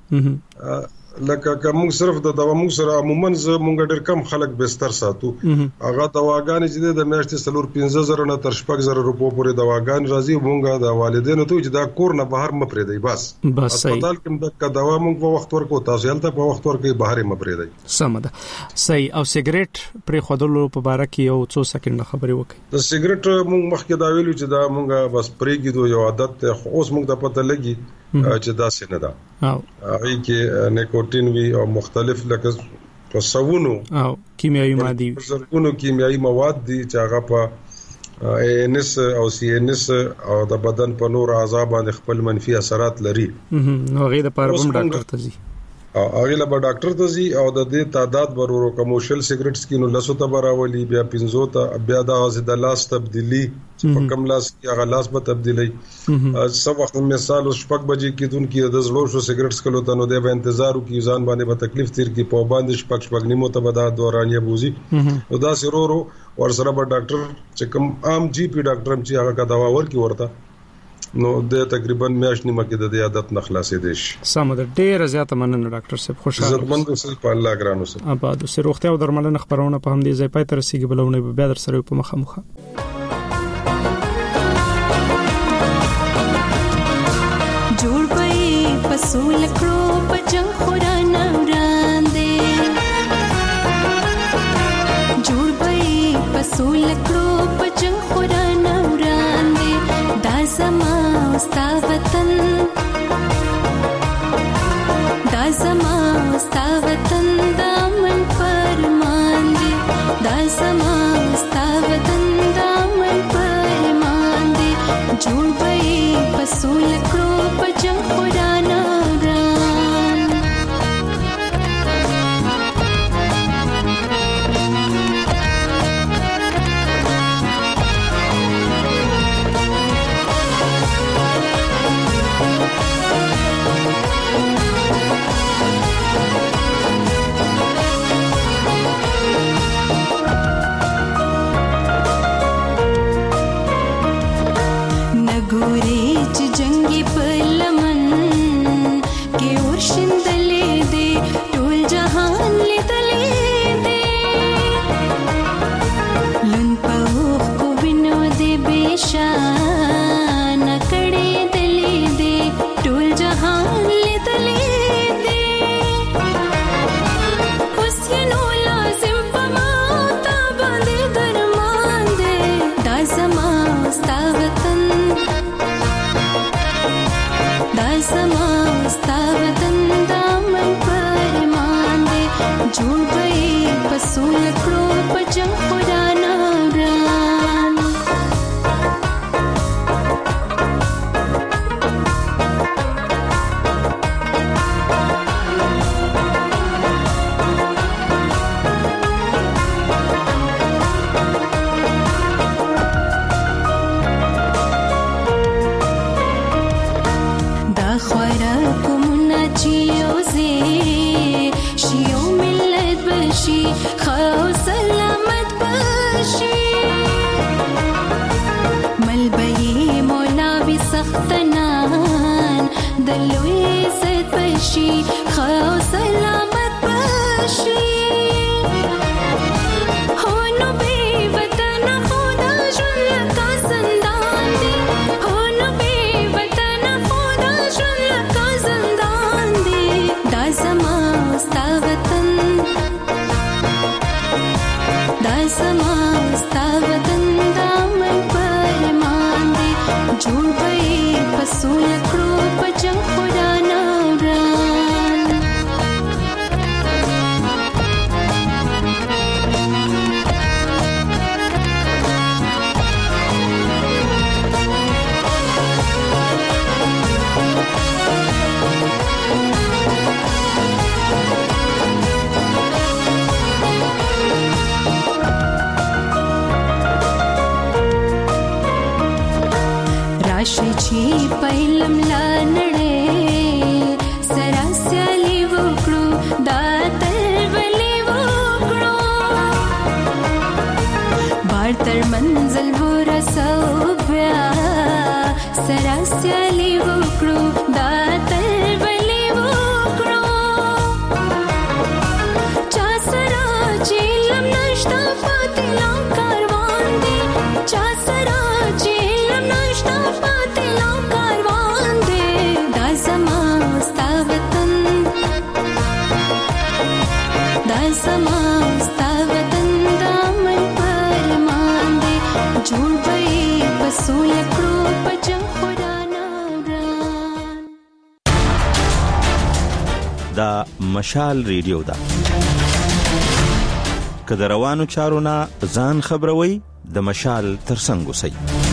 ده لکه کوم صرف د دوا موږ سره عموما ز موږ ډیر کم خلک بستر ساتو هغه دواګانې چې د میاشتې سلور پنځه زره نه تر شپږ زره روپو پورې دواګان راځي موږ د والدینو ته چې دا کور نه بهر م پرې دی بس بس. هسپتال کې د دوا موږ په وخت ورکو تاسو هلته په وخت ورکې بهر م پرې دی. سم ده. صحیح. او سیګریټ پر خودلو په باره کې یو څو سکند خبرې وکړي. د سیګریټ موږ مخکې دا ویلو چې دا موږ بس پرېږدو یو عادت ته اوس موږ د پته لګي چې دا څه نه ده. او هغه کې نیکوټین وی او مختلف لکه پسوونو او کیمیاوي ماده زرګونو کیمیاوي مواد دي چې هغه په ای ان اس او سی ان اس او د بدن په نور اعضاء باندې خپل منفي اثرات لري. نو هغه د پاره هم ډاکټر ته ځي او هغه له ډاکټر ته ځي او د دې تعداد ورورو کمرشل سیګریټس کې نو لسو ته براولي بیا پنځو ته بیا د ازد لاس تبدیلی په کم لاس کې هغه لاس به تبدیلی سب وخت مثال شپږ بجې کې دن کې د زړو شو سیګریټس کلو ته نو د انتظار کی ځان باندې به تکلیف تیر کی په باندې شپږ شپږ نیمو ته به د دورانیه بوزي نو دا سرورو ور سره به ډاکټر چې کوم عام جی پی ډاکټر هم چې هغه کا دوا ورکی ورته نو د تقریبا میاشت نیمه کې د عادت نه خلاصې دي شي. سم ده. ډیر زیاته مننه ډاکټر صاحب. خوشاله زرمند اوسئ په الله ګران اوسئ. آباد اوسئ. روغتیا او درملنه خبرونه په همدې ځای پای ته رسیدي بلونه به بیا در سره په مخه مخه جوړ پي پسول کړو په جنگ خوران وړاندې جوړ پي پسول کړو په جنگ خوران وړاندې دا زما ستا وطن دا دا زما ستا وطن دا من فرمان دی دا زما ستا وطن دا من فرمان دی جوړ به پسو لکړو په جنگ خورانه دا مشال ریډیو ده که د روانو چارو نه ځان خبروي د مشال ترڅنګ اوسئ.